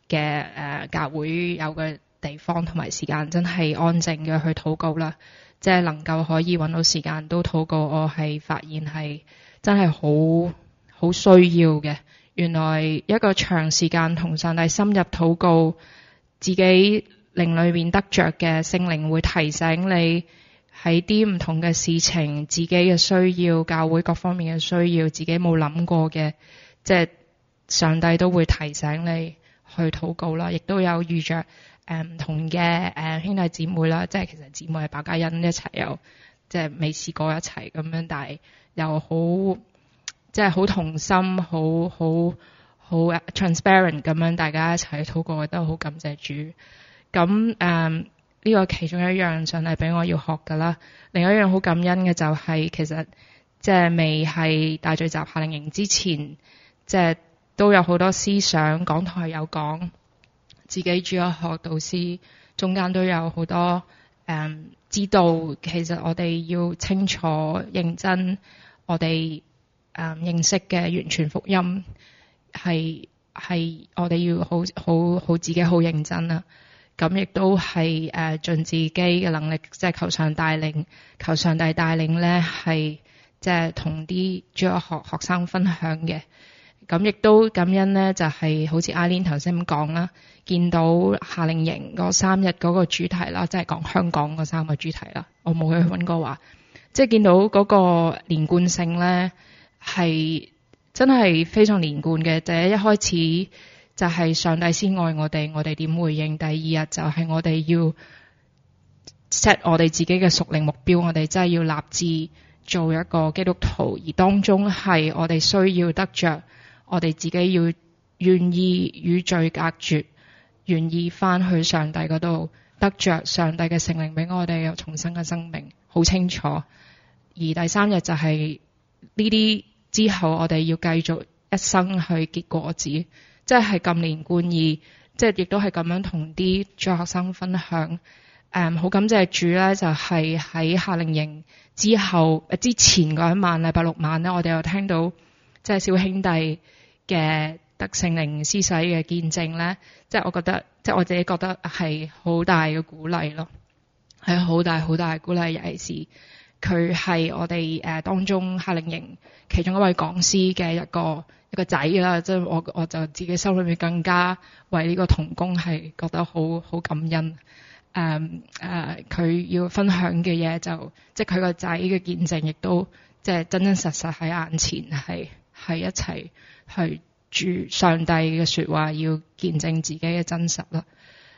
嘅教會有嘅地方同埋時間，真係安靜嘅去禱告啦。即係能夠可以揾到時間都禱告，我係發現係真係好需要嘅。原來一個長時間同上帝深入禱告，自己靈裏面得着嘅聖靈會提醒你喺啲唔同嘅事情，自己嘅需要，教會各方面嘅需要，自己冇諗過嘅，即係上帝都會提醒你去禱告啦。亦都有遇着唔同嘅兄弟姊妹啦，即係其實姊妹係白嘉欣一齊又即係未試過一齊咁樣，但係又好即係好同心，好 transparent 咁樣，大家一齊禱告，都好感謝主。咁呢個其中一樣上帝俾我要學㗎啦。另一樣好感恩嘅就係其實即係未係大聚集夏令營之前，即係都有好多思想，講台有講。自己主日學導師中間都有好多知道其實我哋要清楚認真，我哋認識嘅完全福音係我哋要好自己好認真啦。咁亦都係盡自己嘅能力，即係求上帶領，求上帝帶領咧，係即係同啲主日學生分享嘅。咁亦都感恩咧，就係好似阿 Lin 頭先咁講啦，見到夏令營嗰3日嗰個主題啦，即係講香港嗰3個主題啦。我冇去溫哥華，即係見到嗰個連貫性咧，係真係非常連貫嘅。第一開始就係上帝先愛我哋點回應？第二日就係我哋要 set 我哋自己嘅屬靈目標，我哋真係要立志做一個基督徒，而當中係我哋需要得着。我哋自己要願意與罪隔絕，願意返去上帝嗰度，得着上帝嘅聖靈俾我哋有重生嘅生命，好清楚。而第3日就係呢啲之後，我哋要繼續一生去結果子，即係咁連貫意，即係亦都係咁樣同啲中學生分享。好感謝主咧，就係喺夏令營之前嗰一晚，禮拜6晚咧，我哋有聽到即係小兄弟嘅得聖靈施洗嘅見證咧，即係我覺得，即係我自己覺得係好大嘅鼓勵咯，係好大嘅鼓勵。尤其是佢係我哋當中夏令營其中一位講師嘅一個仔啦，即係我就自己心裏面更加為呢個同工係覺得好感恩。佢要分享嘅嘢就即係佢個仔嘅見證，亦都即係真真實實喺眼前係一齊去住上帝嘅說話，要見證自己嘅真實啦。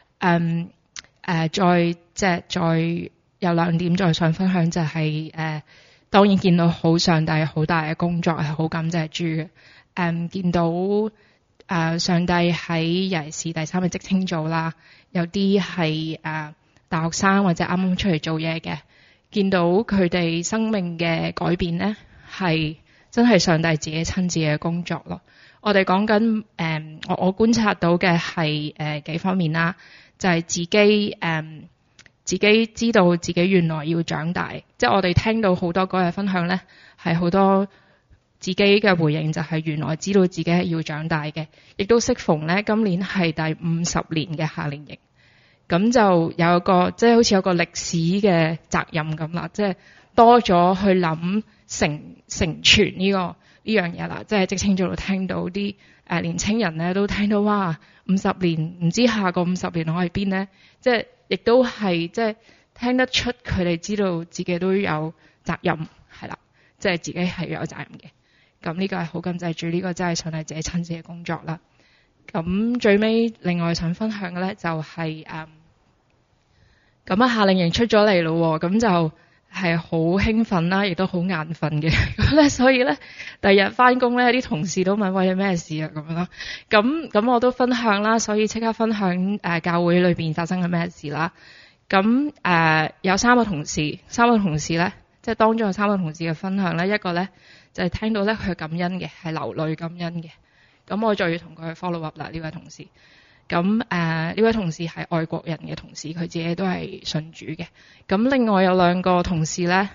再有2點再想分享就係當然見到好上帝好大嘅工作，係好感謝主嘅。見到上帝喺尤其是第3日職青組啦，有啲係大學生或者啱啱出嚟做嘢嘅，見到佢哋生命嘅改變咧，係真係上帝自己親自嘅工作咯。我哋講緊我觀察到嘅係幾方面啦，就係自己知道自己原來要長大，即係我哋聽到好多嗰日分享咧，係好多自己嘅回應，就係原來知道自己係要長大嘅，亦都適逢咧今年係第50年嘅夏令營，咁就有一個即係好似有個歷史嘅責任咁啦，即係多咗去諗成傳呢樣嘢啦。即係職青組度聽到啲年青人咧都聽到哇，50年唔知下個50年我喺邊咧，即係亦都係即係聽得出佢哋知道自己都有責任係啦，即係自己係有責任嘅。咁呢個係好感謝主，呢個真係上帝自己親自嘅工作啦。咁最尾另外想分享嘅咧就係咁夏令營出咗嚟咯，咁就係好興奮啦，亦都好眼瞓嘅。咁咧所以咧第日翻工咧啲同事都問喂，有咩事啊咁樣啦。咁我都分享啦，所以即刻分享教會裏邊發生緊咩事啦。咁有3個同事咧，即係當中有3個同事嘅分享咧，一個咧就係聽到咧佢感恩嘅，係流淚感恩嘅。咁我就要同佢 follow up 啦，呢位同事。咁呢位同事係外國人嘅同事，佢自己都係信主嘅。咁另外有2個同事咧，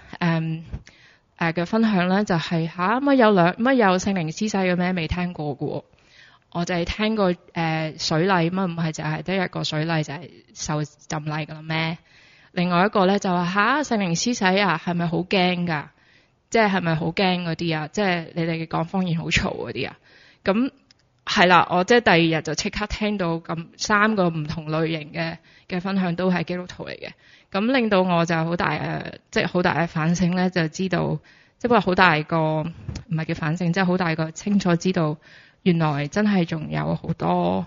嘅分享咧就係乜有聖靈施洗嘅咩？未聽過嘅喎。 我就係聽過水禮乜唔係就係得一個水禮就係受浸禮㗎啦咩？另外一個咧就話聖靈施洗啊，係咪好驚㗎？即係咪好驚嗰啲啊？即係你哋講方言好嘈嗰啲啊？咁係啦，我即係第二日就即刻聽到咁3個唔同類型嘅分享都係基督徒嚟嘅，咁令到我就好大即係好大嘅反省咧，就知道即係不過好大個唔係叫反省，即係好大個清楚知道原來真係仲有好多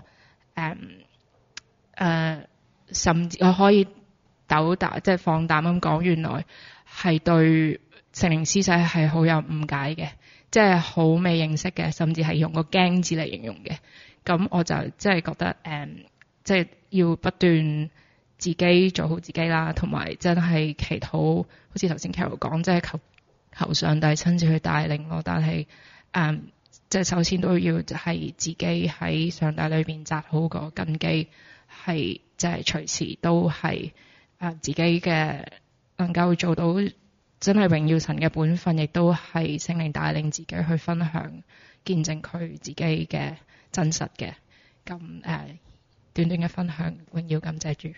甚至我可以鬥大即係放膽咁講，原來係對聖靈施洗係好有誤解嘅，即係好未認識嘅，甚至係用個驚字嚟形容嘅。咁我就即係覺得即係要不斷自己做好自己啦，同埋真係祈禱，好似頭先 Carol 講，即係求上帝親自去帶領咯。但係即係首先都要係自己喺上帝裏邊紮好個根基，係即係隨時都係自己嘅能夠做到真係榮耀神嘅本分，亦都係聖靈帶領自己去分享見證佢自己嘅真實嘅。咁短短嘅分享，榮耀感謝主。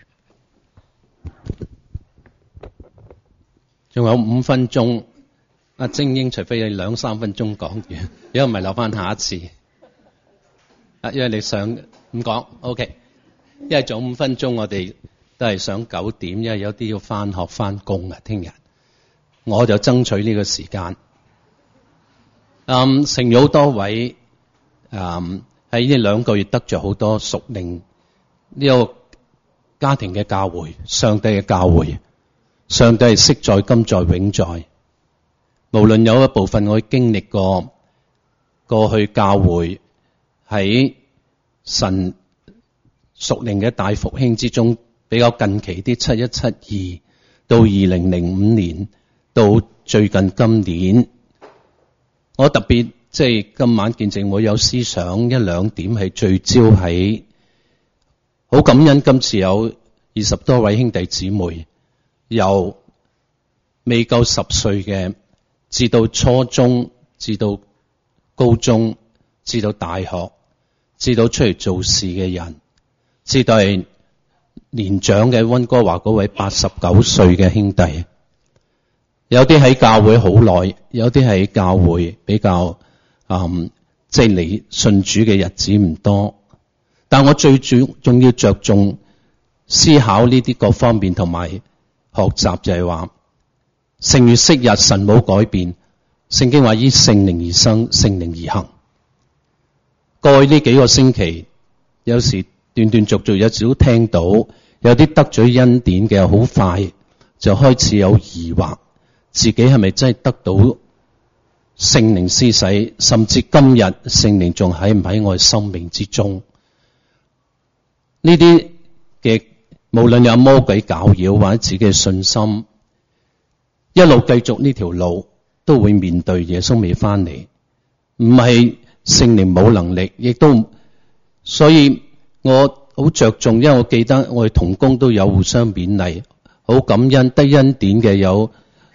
仲有5分鐘，阿精英除非你2-3分鐘講完，如果唔係留翻下一次。因為你想咁講 ，OK。因為仲有5分鐘，我哋都係想9點，因為有啲要翻學翻工啊，聽日。我就爭取呢個時間。成咗好多位喺呢2個月得咗好多屬靈呢個家庭嘅教會，上帝嘅教會，上帝係昔在今在永在。無論有一部分我經歷過去教會喺神屬靈嘅大復興之中，比較近期啲7172到2005年到最近今年，我特別即係今晚見證會有思想1-2點係聚焦喺，好感恩今次有20多位兄弟姊妹，由未夠10歲嘅至到初中，至到高中，至到大學，至到出嚟做事嘅人，至到係年長嘅溫哥華嗰位89歲嘅兄弟，有啲喺教會好耐，有啲喺教會比較即係嚟信主嘅日子唔多，但我最重要着重思考呢啲各方面同埋學習，就係話聖與昔日神冇改變，聖經話依聖靈而生，聖靈而行。過去呢幾個星期，有時斷斷續續有時都聽到有啲得咗恩典嘅，好快就開始有疑惑，自己係咪真係得到聖靈施洗，甚至今日聖靈仲喺唔喺我嘅生命之中？呢啲嘅無論有魔鬼攪擾或者自己嘅信心，一路繼續呢條路都會面對耶穌未翻嚟，唔係聖靈冇能力，亦都所以我好着重，因為我記得我哋同工都有互相勉勵，好感恩得恩典嘅有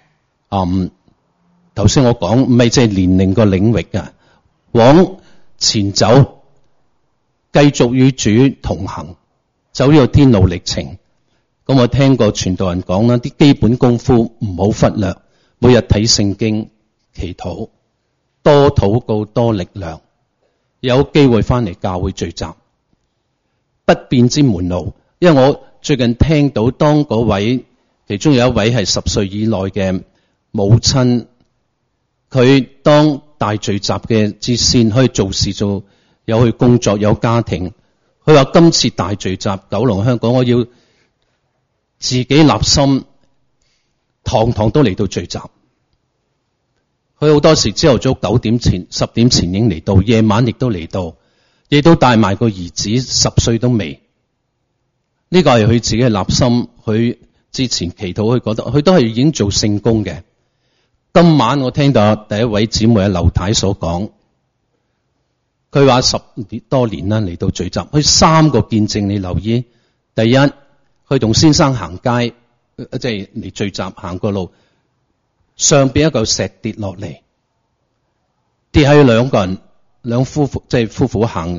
頭先我講唔係即係年齡個領域啊，往前走，繼續與主同行，走呢個天路歷程。咁我聽過傳道人講啦，啲基本功夫唔好忽略，每日睇聖經、祈禱，多禱告、多力量，有機會翻嚟教會聚集，不變之門路。因為我最近聽到當嗰位其中有一位係10歲以內嘅母親，佢當大聚集嘅之先可以做事做，有去工作有家庭，佢話今次大聚集九龍香港，我要自己立心，堂堂都嚟到聚集。佢好多時朝頭早9點前、10點前已經嚟到，夜晚亦都嚟到，亦都帶埋個兒子10歲都未。呢個係佢自己嘅立心，佢之前祈禱，佢覺得佢都係已經做聖工嘅。今晚我聽到第一位姊妹阿劉太所講，佢話10多年啦嚟到聚集，佢3個見證你留意。第一，佢同先生行街，即係嚟聚集行個路，上邊一嚿石跌落嚟，跌喺兩夫婦即係夫婦行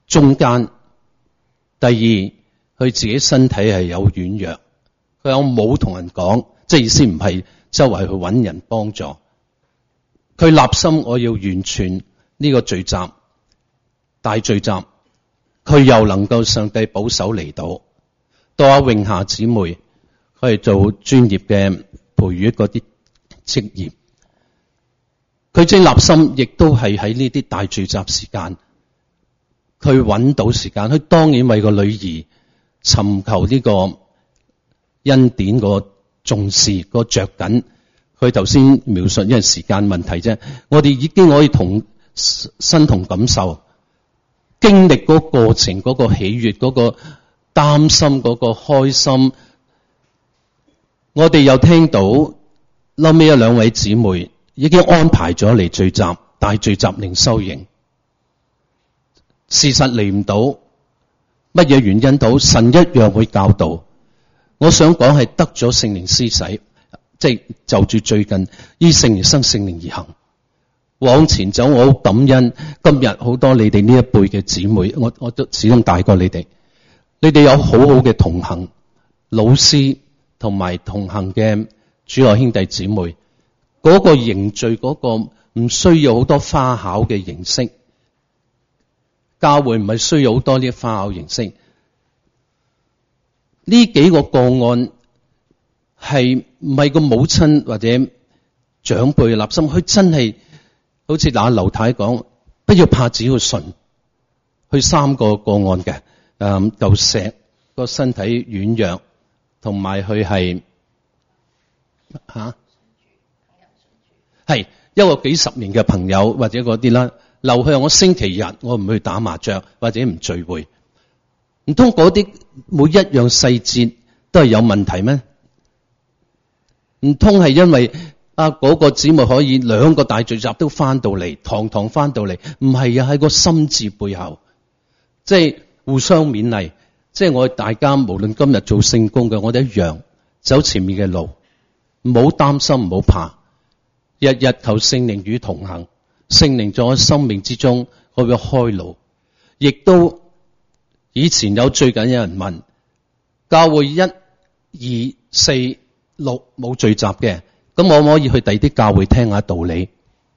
中間。第二，佢自己身體係有軟弱，佢有冇同人講，即係意思唔係周圍去揾人幫助。佢立心我要完全呢個聚集大聚集，佢又能夠上帝保守嚟到。到阿永霞姊妹，佢係做專業嘅培育嗰啲職業，佢正立心，亦都係喺呢啲大聚集時間，佢揾到時間，佢當然為個女兒尋求呢個恩典個重視個着緊。佢頭先描述因為時間問題啫，我哋已經可以身同感受，經歷嗰個過程，嗰個喜悅，嗰個擔心，嗰個開心。我哋又聽到後尾有兩位姊妹已經安排咗嚟聚集大聚集靈修營，事實嚟唔到，乜嘢原因到？神一樣會教導。我想講係得咗聖靈施洗，即係就住最近依聖靈生聖靈而行，往前走。我好感恩今日好多你哋呢一輩嘅姊妹，我都始終大過你哋，你哋有好好嘅同行老師同埋同行嘅主內兄弟姊妹，嗰個凝聚，嗰個唔需要好多花巧嘅形式，教會唔係需要好多呢啲花巧形式。呢幾個個案係唔係個母親或者長輩嘅立心，佢真係好似嗱劉太講，不要怕，只要信。佢三個個案嘅，舊石個身體軟弱，同埋佢係係一個幾十年嘅朋友或者嗰啲啦，留向我星期日我唔去打麻雀或者唔聚會，唔通嗰啲每一樣細節都係有問題咩？唔通係因為嗰個姊妹可以兩個大聚集都翻到嚟，堂翻到嚟？唔係啊，喺個心志背後，即係互相勉勵。即係我哋大家無論今日做聖工嘅，我哋一樣走前面嘅路，唔好擔心，唔好怕，日日求聖靈與同行，聖靈在我生命之中，我會開路。亦都以前最近有人問，教會1、2、4、6冇聚集嘅，咁我可以去第二啲教會聽下道理。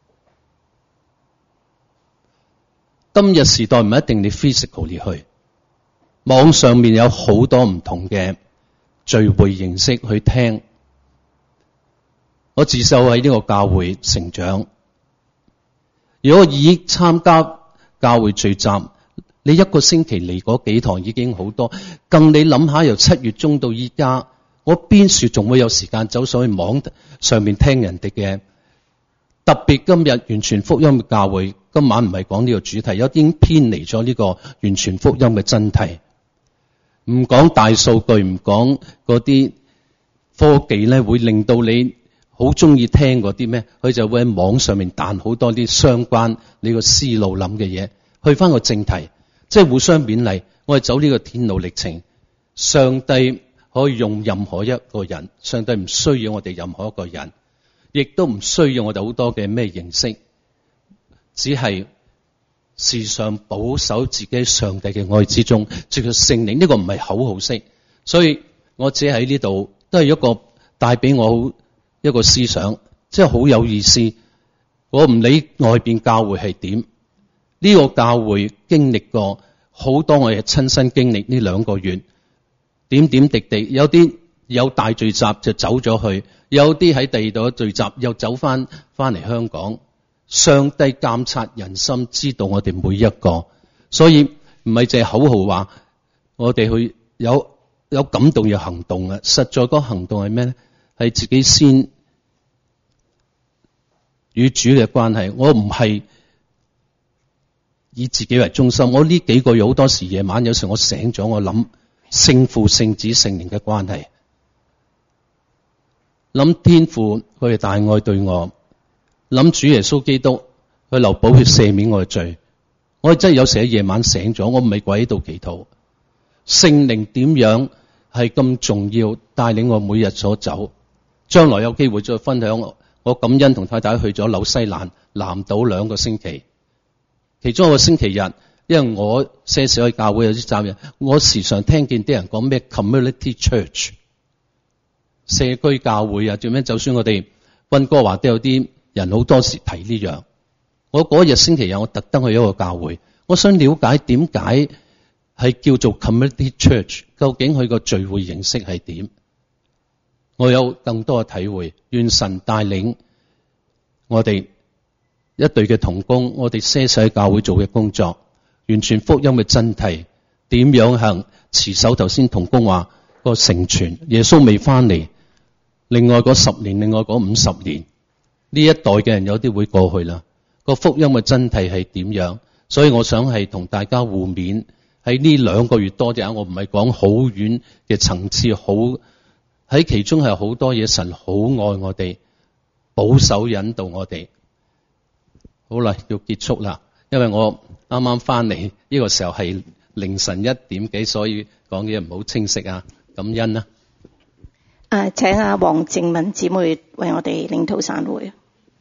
今日時代唔一定你 physically 去，網上面有好多唔同嘅聚會形式去聽。我自細喺呢個教會成長，如果以參加教會聚集，你一個星期嚟嗰幾堂已經好多，更你諗下由7月中到依家，我邊處仲會有時間走上去網上面聽人哋嘅？特別今日完全福音嘅教會，今晚唔係講呢個主題，有啲偏離咗呢個完全福音嘅真諦。唔講大數據，唔講嗰啲科技咧，會令到你好中意聽嗰啲咩？佢就會喺網上面彈好多啲相關你個思路諗嘅嘢。去翻個正題，即係互相勉勵。我哋走呢個天路歷程，上帝可以用任何一個人，上帝唔需要我哋任何一個人，亦都唔需要我哋好多嘅咩形式，只係時常保守自己上帝嘅愛之中，藉着聖靈。呢個唔係口號式，所以我只喺呢度都係一個帶俾我一個思想，即係好有意思。我唔理外邊教會係點，呢個教會經歷過好多，我哋親身經歷呢2個月，點點滴滴，有啲有大聚集就走咗去，有啲喺第二度聚集又走翻嚟香港。上帝監察人心，知道我哋每一個，所以唔係淨係口號話我哋去有感動要行動啊！實在嗰個行動係咩咧？係自己先與主嘅關係。我唔係以自己為中心。我呢幾個月好多時夜晚，有時我醒咗，我諗聖父、聖子、聖靈嘅關係，諗天父佢嘅大愛對我，諗主耶穌基督佢流寶血赦免我嘅罪。我真係有時喺夜晚醒咗，我唔係跪喺度祈禱。聖靈點樣係咁重要，帶領我每日所走。將來有機會再分享。我感恩同太太去咗紐西蘭南島2個星期，其中一個星期日因為我些時去教會有啲責任，我時常聽見啲人講咩 community church 社區教會啊，做咩？就算我哋溫哥華都有啲人好多時提呢樣。我嗰日星期日我特登去一個教會，我想了解點解係叫做 community church， 究竟佢個聚會形式係點？我有更多嘅體會，願神帶領我哋一隊嘅同工，我哋些時喺教會做嘅工作，完全福音嘅真諦，點樣行持守頭先同工話個成全，耶穌未翻嚟，另外嗰10年，另外嗰50年，呢一代嘅人有啲會過去啦。個福音嘅真諦係點樣？所以我想係同大家互勉喺呢2個月多啲，我唔係講好遠嘅層次，好喺其中係好多嘢，神好愛我哋，保守引導我哋。好啦，要結束啦，因為我啱啱翻嚟呢個時候係凌晨1點幾，所以講嘢唔好清晰啊，感恩啦。 請阿黃靜文姊妹為我哋領禱散會。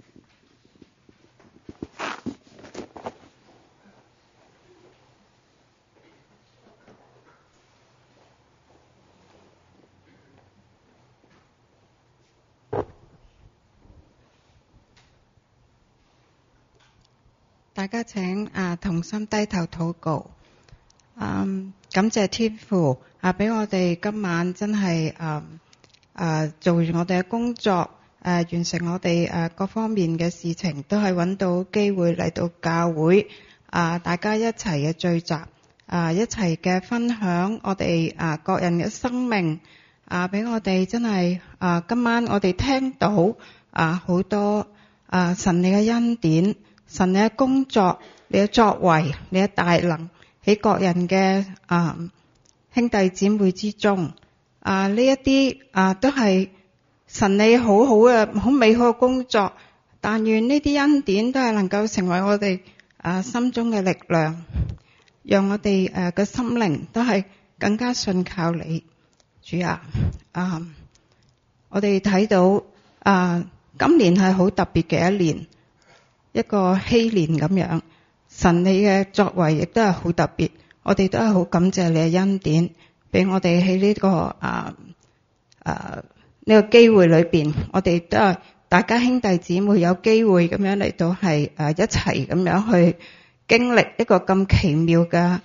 大家請同心低頭禱告。感謝天父俾我哋今晚真係做完我哋嘅工作，完成我哋各方面嘅事情，都係揾到機會嚟到教會，大家一齊嘅聚集，一齊嘅分享我哋各人嘅生命，俾我哋真係今晚我哋聽到好多神你嘅恩典。神你嘅工作，你嘅作為，你嘅大能喺各人嘅兄弟姊妹之中，呢一啲都係神你好好嘅好美好嘅工作。但願呢啲恩典都係能夠成為我哋心中嘅力量，讓我哋嘅心靈都係更加信靠你，主啊！我哋睇到今年係好特別嘅一年。一個禧年咁樣，神你嘅作為亦都係好特別，我哋都係好感謝你嘅恩典，俾我哋喺呢個呢個機會裏邊，我哋都係大家兄弟姊妹有機會咁樣嚟到係一齊咁樣去經歷一個咁奇妙嘅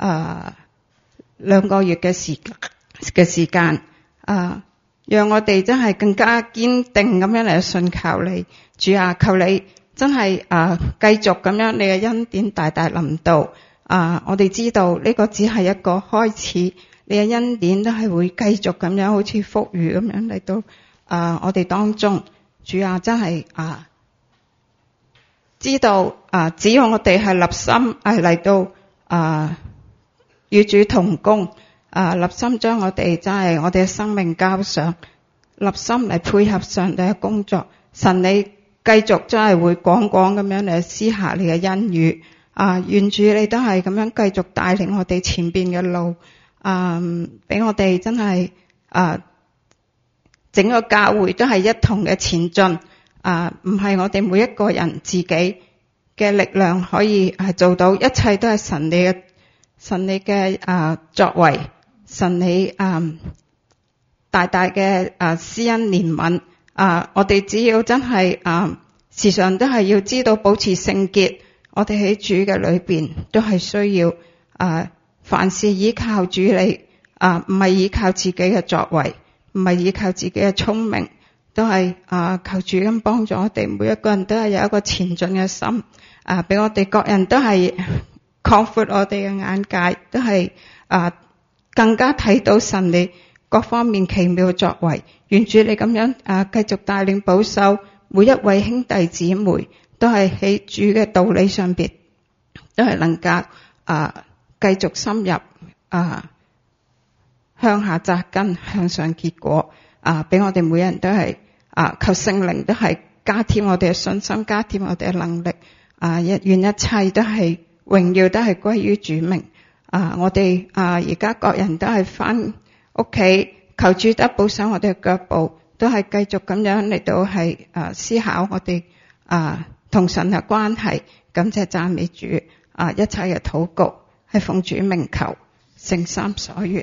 2個月嘅時間，讓我哋真係更加堅定咁樣嚟信靠你，主啊，求你。真係繼續咁樣，你嘅恩典大大臨到。我哋知道呢個只係一個開始，你嘅恩典都係會繼續咁樣，好似福雨咁樣嚟到我哋當中。主啊，真係知道只要我哋係立心嚟到與主同工，立心將我哋真係我哋嘅生命交上，立心嚟配合上帝嘅工作。神你繼續真係會廣咁樣嚟施下你嘅恩雨，願主你都係咁樣繼續帶領我哋前邊嘅路，俾我哋真係整個教會都係一同嘅前進，唔係我哋每一個人自己嘅力量可以係做到，一切都係神你嘅作為，神你大大嘅施恩憐憫。我哋只要真係時常都係要知道保持聖潔，我哋喺主嘅裏邊都係需要凡事依靠主你，唔係依靠自己嘅作為，唔係依靠自己嘅聰明，都係求主咁幫助我哋每一個人都係有一個前進嘅心，俾我哋各人都係擴闊我哋嘅眼界，都係更加睇到神你各方面奇妙嘅作為。願主你咁樣繼續帶領保守每一位兄弟姊妹，都係喺主嘅道理上邊，都係能夠繼續深入向下扎根，向上結果。俾我哋每人都係求聖靈都係加添我哋嘅信心，加添我哋嘅能力。願一切都係榮耀都係歸於主名。我哋而家各人都係返屋企。求主得保守我哋嘅腳步，都係繼續咁樣嚟到係思考我哋同神嘅關係。感謝讚美主。 一切嘅禱告係奉主名求，誠心所願。